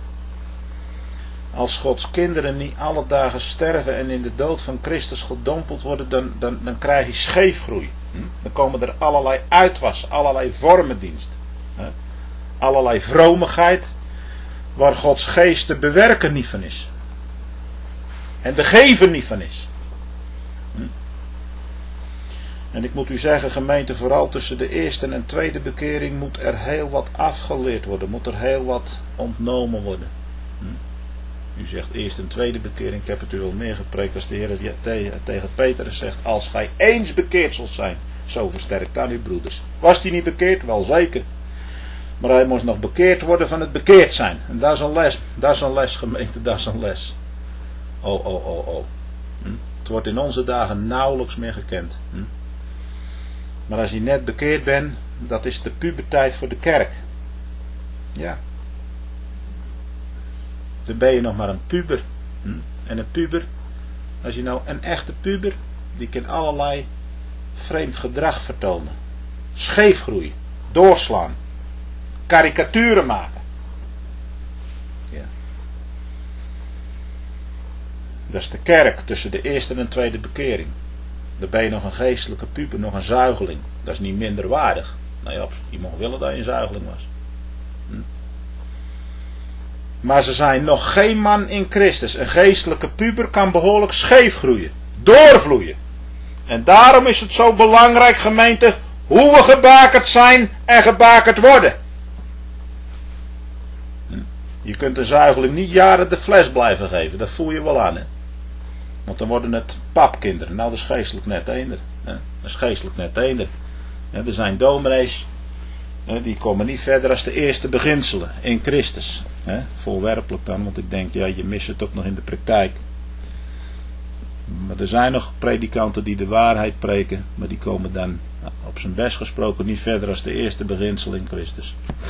Als Gods kinderen niet alle dagen sterven en in de dood van Christus gedompeld worden, dan krijg je scheefgroei. Dan komen er allerlei uitwas, allerlei vormendienst. Allerlei vromigheid, waar Gods geest de bewerker niet van is. En de gever niet van is. En ik moet u zeggen, gemeente, vooral tussen de eerste en tweede bekering moet er heel wat afgeleerd worden. Moet er heel wat ontnomen worden. U zegt eerste en tweede bekering. Ik heb het u wel meer gepreekt als de Heer tegen Petrus zegt. Als gij eens bekeerd zult zijn, zo versterkt dan uw broeders. Was hij niet bekeerd? Wel zeker. Maar hij moest nog bekeerd worden van het bekeerd zijn. En dat is een les. Dat is een les, gemeente. Dat is een les. Oh. Het wordt in onze dagen nauwelijks meer gekend. Maar als je net bekeerd bent, dat is de puberteit voor de kerk. Ja. Dan ben je nog maar een puber. En een puber, als je nou een echte puber, die kan allerlei vreemd gedrag vertonen. Scheefgroei, doorslaan, karikaturen maken. Ja. Dat is de kerk tussen de eerste en tweede bekering. Dan ben je nog een geestelijke puber, nog een zuigeling. Dat is niet minder waardig. Nou ja, je mag willen dat je een zuigeling was. Maar ze zijn nog geen man in Christus. Een geestelijke puber kan behoorlijk scheef groeien. Doorvloeien. En daarom is het zo belangrijk, gemeente, hoe we gebakerd zijn en gebakerd worden. Je kunt een zuigeling niet jaren de fles blijven geven. Dat voel je wel aan, hè. Want dan worden het papkinderen. Nou, dat is geestelijk net eender. Dat is geestelijk net eender. Er zijn dominees, die komen niet verder als de eerste beginselen in Christus. Voorwerpelijk dan, want ik denk, ja, je mist het ook nog in de praktijk. Maar er zijn nog predikanten die de waarheid preken, maar die komen dan op zijn best gesproken niet verder als de eerste beginsel in Christus.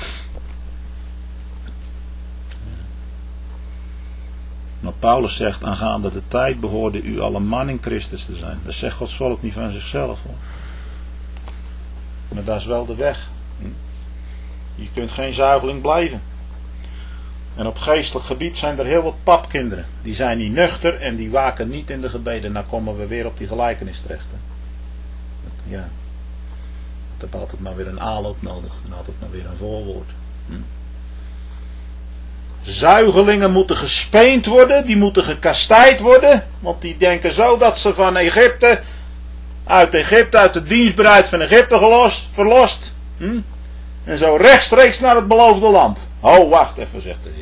Maar Paulus zegt, aangaande de tijd behoorde u alle man in Christus te zijn. Dat zegt Gods volk niet van zichzelf, hoor. Maar dat is wel de weg. Je kunt geen zuigeling blijven. En op geestelijk gebied zijn er heel wat papkinderen. Die zijn niet nuchter en die waken niet in de gebeden. Nou komen we weer op die gelijkenis terecht. Hè. Ja. Het heeft altijd maar weer een aanloop nodig. En altijd maar weer een voorwoord. Zuigelingen moeten gespeend worden. Die moeten gekastijd worden. Want die denken zo dat ze van Egypte, uit de dienstbaarheid van Egypte verlost. En zo rechtstreeks naar het beloofde land. Oh, wacht even, zegt de Heer.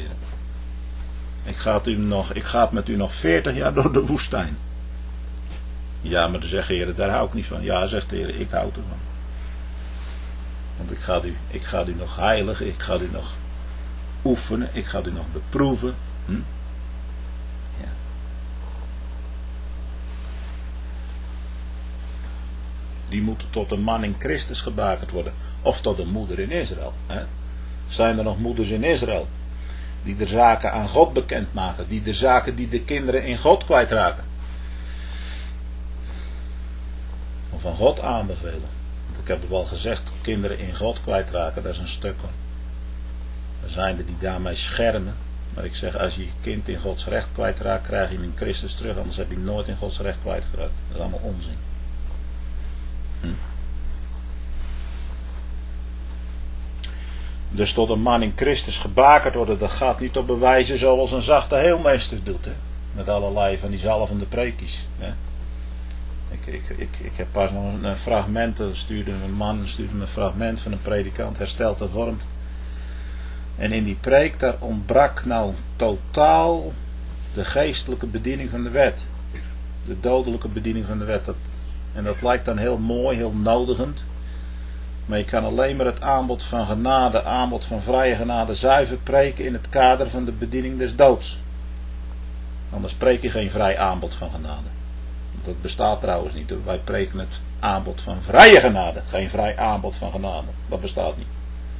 Ik ga met u nog 40 jaar door de woestijn. Ja, maar dan zegt de Heer, daar hou ik niet van. Ja, zegt de Heer, ik hou ervan. Want ik ga u nog heiligen, ik ga u nog oefenen, ik ga u nog beproeven. Ja. Die moeten tot een man in Christus gebakerd worden. Of tot een moeder in Israël. Zijn er nog moeders in Israël die de zaken aan God bekendmaken, die de zaken die de kinderen in God kwijtraken, of aan God aanbevelen? Want ik heb het wel gezegd, kinderen in God kwijtraken, dat is een stuk, hoor. Er zijn er die daarmee schermen, maar ik zeg, als je je kind in Gods recht kwijtraakt, krijg je hem in Christus terug, anders heb je hem nooit in Gods recht kwijtgeraakt. Dat is allemaal onzin. Dus tot een man in Christus gebakerd worden, dat gaat niet op bewijzen zoals een zachte heelmeester doet. Hè? Met allerlei van die zalvende preekjes. Hè? Ik heb pas nog een fragment, stuurde me een fragment van een predikant, hersteld hervormd. En in die preek, daar ontbrak nou totaal de geestelijke bediening van de wet. De dodelijke bediening van de wet. En dat lijkt dan heel mooi, heel nodigend. Maar je kan alleen maar het aanbod van genade, aanbod van vrije genade zuiver preken in het kader van de bediening des doods. Anders preek je geen vrij aanbod van genade. Dat bestaat trouwens niet. Wij preken het aanbod van vrije genade. Geen vrij aanbod van genade. Dat bestaat niet.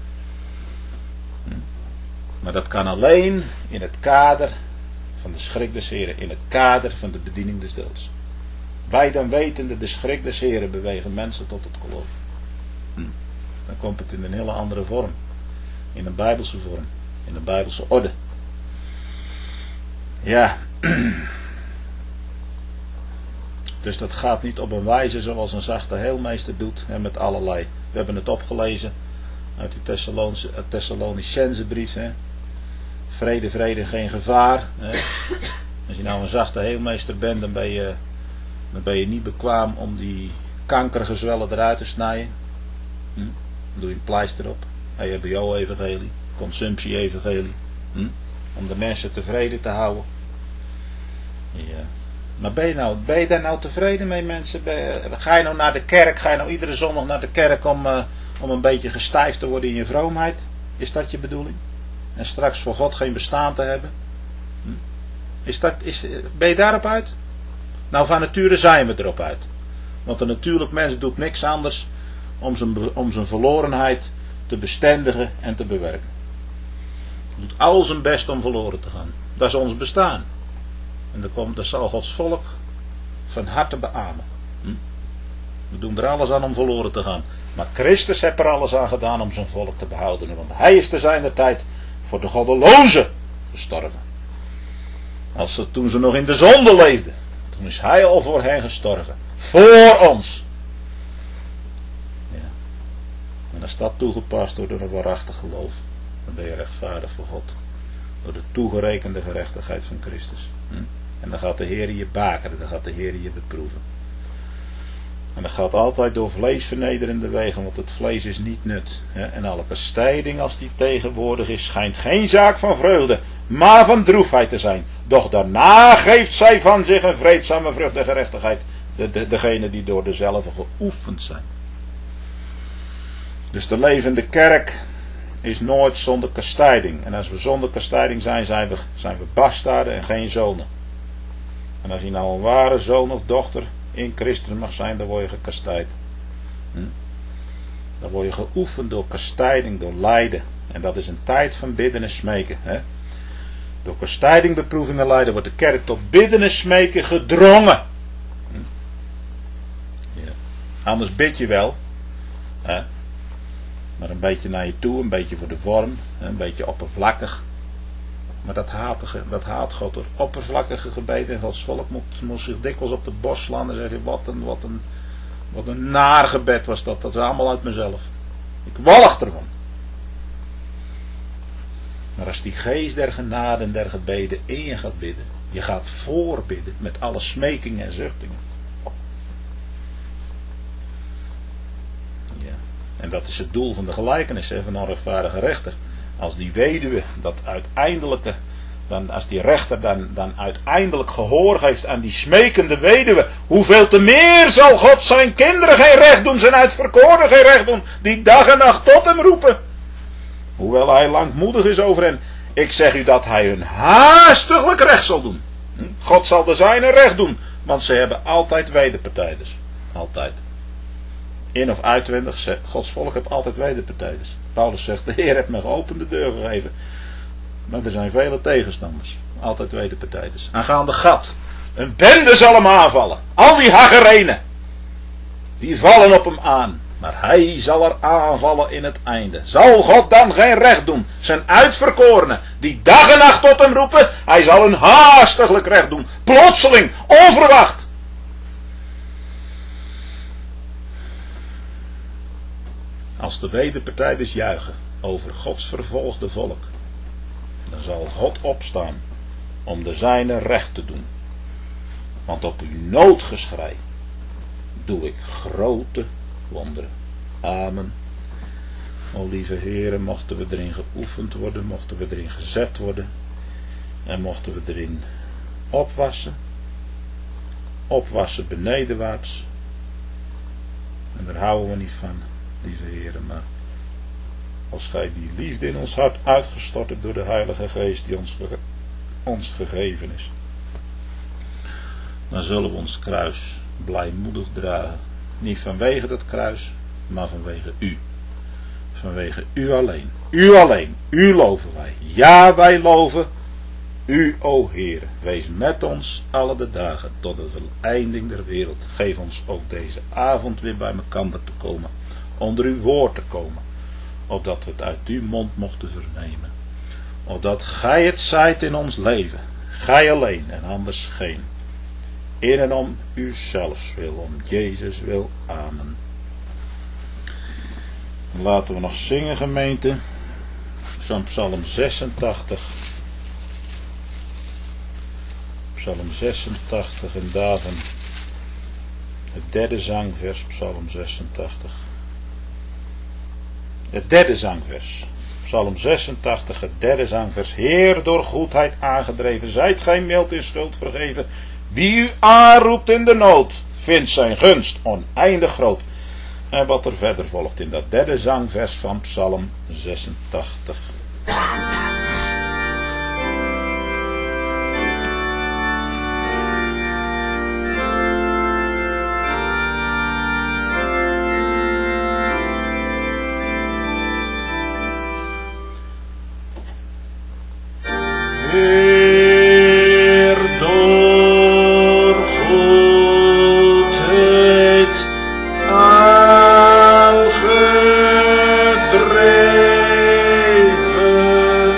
Maar dat kan alleen in het kader van de schrik des Heren. In het kader van de bediening des doods. Wij dan wetende de schrik des Heren bewegen mensen tot het geloof. Dan komt het in een hele andere vorm. In een bijbelse vorm. In een bijbelse orde. Ja. Dus dat gaat niet op een wijze zoals een zachte heelmeester doet. Hè, met allerlei. We hebben het opgelezen. Uit die Thessalonicense brief. Hè. Vrede, vrede, geen gevaar. Hè. Als je nou een zachte heelmeester bent, dan ben je niet bekwaam om die kankergezwellen eruit te snijden. Dan doe je een pleister op. EHBO-evangelie. Consumptie-evangelie. Om de mensen tevreden te houden. Ja. Maar ben je daar nou tevreden mee, mensen? Ga je nou naar de kerk? Ga je nou iedere zondag naar de kerk om een beetje gestijfd te worden in je vroomheid? Is dat je bedoeling? En straks voor God geen bestaan te hebben? Ben je daarop uit? Nou, van nature zijn we erop uit. Want een natuurlijk mens doet niks anders om zijn verlorenheid te bestendigen en te bewerken. Hij doet al zijn best om verloren te gaan. Dat is ons bestaan. En dat zal Gods volk van harte beamen. We doen er alles aan om verloren te gaan. Maar Christus heeft er alles aan gedaan om zijn volk te behouden. Want hij is te zijner tijd voor de goddelozen gestorven. Toen ze nog in de zonde leefden. Toen is hij al voor hen gestorven. Voor ons. Ja. En als dat toegepast wordt door een waarachtig geloof, dan ben je rechtvaardig voor God. Door de toegerekende gerechtigheid van Christus. En dan gaat de Heer je bakeren, dan gaat de Heer je beproeven. En dat gaat altijd door vleesvernederende wegen, want het vlees is niet nut. En alle bestrijding als die tegenwoordig is, schijnt geen zaak van vreugde, maar van droefheid te zijn. Doch daarna geeft zij van zich een vreedzame vrucht der gerechtigheid. Degene die door dezelfde geoefend zijn. Dus de levende kerk is nooit zonder kastijding. En als we zonder kastijding zijn we bastaarden en geen zonen. En als je nou een ware zoon of dochter in Christus mag zijn, dan word je gekastijd. Dan word je geoefend door kastijding, door lijden. En dat is een tijd van bidden en smeken. Door kastijding, beproeving en lijden wordt de kerk tot bidden en smeken gedrongen. Ja. Anders bid je wel. Maar een beetje naar je toe, een beetje voor de vorm, een beetje oppervlakkig. Maar dat haat God door oppervlakkige gebeden. En Gods volk moest zich dikwijls op de borst slaan en zeggen, wat een naar gebed was dat. Dat is allemaal uit mezelf. Ik walg ervan. Maar als die geest der genade en der gebeden in je gaat bidden, je gaat voorbidden met alle smekingen en zuchtingen. Ja. En dat is het doel van de gelijkenis van een rechtvaardige rechter. Als die weduwe dat uiteindelijke, als die rechter dan uiteindelijk gehoor geeft aan die smekende weduwe, hoeveel te meer zal God zijn kinderen geen recht doen, zijn uitverkoren geen recht doen, die dag en nacht tot hem roepen. Hoewel hij langmoedig is over hen, ik zeg u dat hij hun haastiglijk recht zal doen. God zal de zijne recht doen, want ze hebben altijd wederpartijders. Altijd. In of uitwendig, Gods volk heeft altijd wederpartijders. Paulus zegt, de Heer heeft me geopende deur gegeven. Maar er zijn vele tegenstanders. Altijd wederpartijders. Aangaande Gad. Een bende zal hem aanvallen. Al die Hagerenen. Die vallen op hem aan. Maar hij zal er aanvallen in het einde. Zal God dan geen recht doen? Zijn uitverkorenen. Die dag en nacht tot hem roepen. Hij zal hun haastiglijk recht doen. Plotseling. Onverwacht. Als de wederpartijders juichen over Gods vervolgde volk, dan zal God opstaan om de zijne recht te doen. Want op uw noodgeschrei doe ik grote wonderen. Amen. O lieve Heere, mochten we erin geoefend worden, mochten we erin gezet worden en mochten we erin opwassen benedenwaarts. En daar houden we niet van, lieve Heere, maar als gij die liefde in ons hart uitgestort hebt door de Heilige Geest die ons gegeven is, dan zullen we ons kruis blijmoedig dragen. Niet vanwege dat kruis, maar vanwege u. Vanwege u alleen. U alleen. U loven wij. Ja, wij loven u, o Heere. Wees met ons alle de dagen tot de voleinding der wereld. Geef ons ook deze avond weer bij elkaar te komen. Onder uw woord te komen. Opdat we het uit uw mond mochten vernemen. Opdat gij het zijt in ons leven. Gij alleen en anders geen. In en om uzelfs wil, om Jezus wil. Amen. Laten we nog zingen, gemeente. Van Psalm 86. Psalm 86 en daarvan het derde zangvers, Psalm 86. Het derde zangvers. Psalm 86, het derde zangvers. Heer, door goedheid aangedreven, zijt gij mild in schuld vergeven. Wie u aanroept in de nood, vindt zijn gunst oneindig groot. En wat er verder volgt in dat derde zangvers van Psalm 86. Heer, door goedheid aangedreven,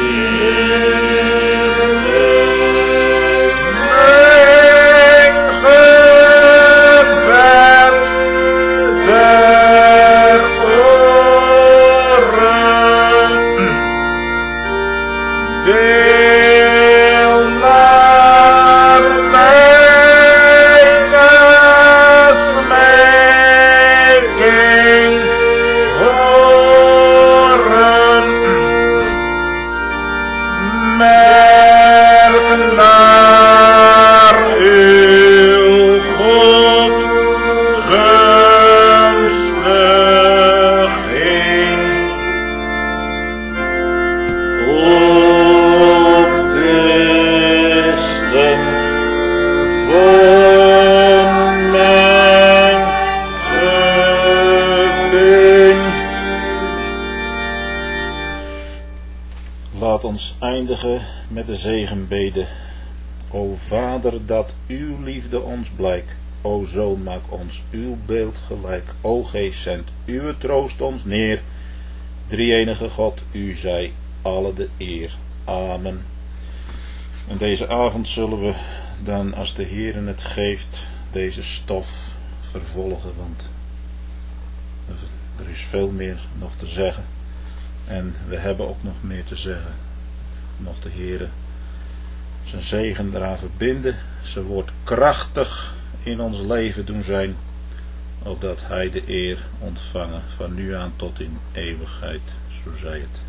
Laat ons eindigen met de zegenbede. O Vader, dat uw liefde ons blijkt. O Zoon, maak ons uw beeld gelijk. O Geest, zend uw troost ons neer. Drie-enige God, u zij alle de eer. Amen. En deze avond zullen we dan, als de Heer het geeft, deze stof vervolgen, want er is veel meer nog te zeggen. En we hebben ook nog meer te zeggen. Mocht de Heer zijn zegen eraan verbinden, zijn woord krachtig in ons leven doen zijn, opdat hij de eer ontvangen van nu aan tot in eeuwigheid, zo zij het.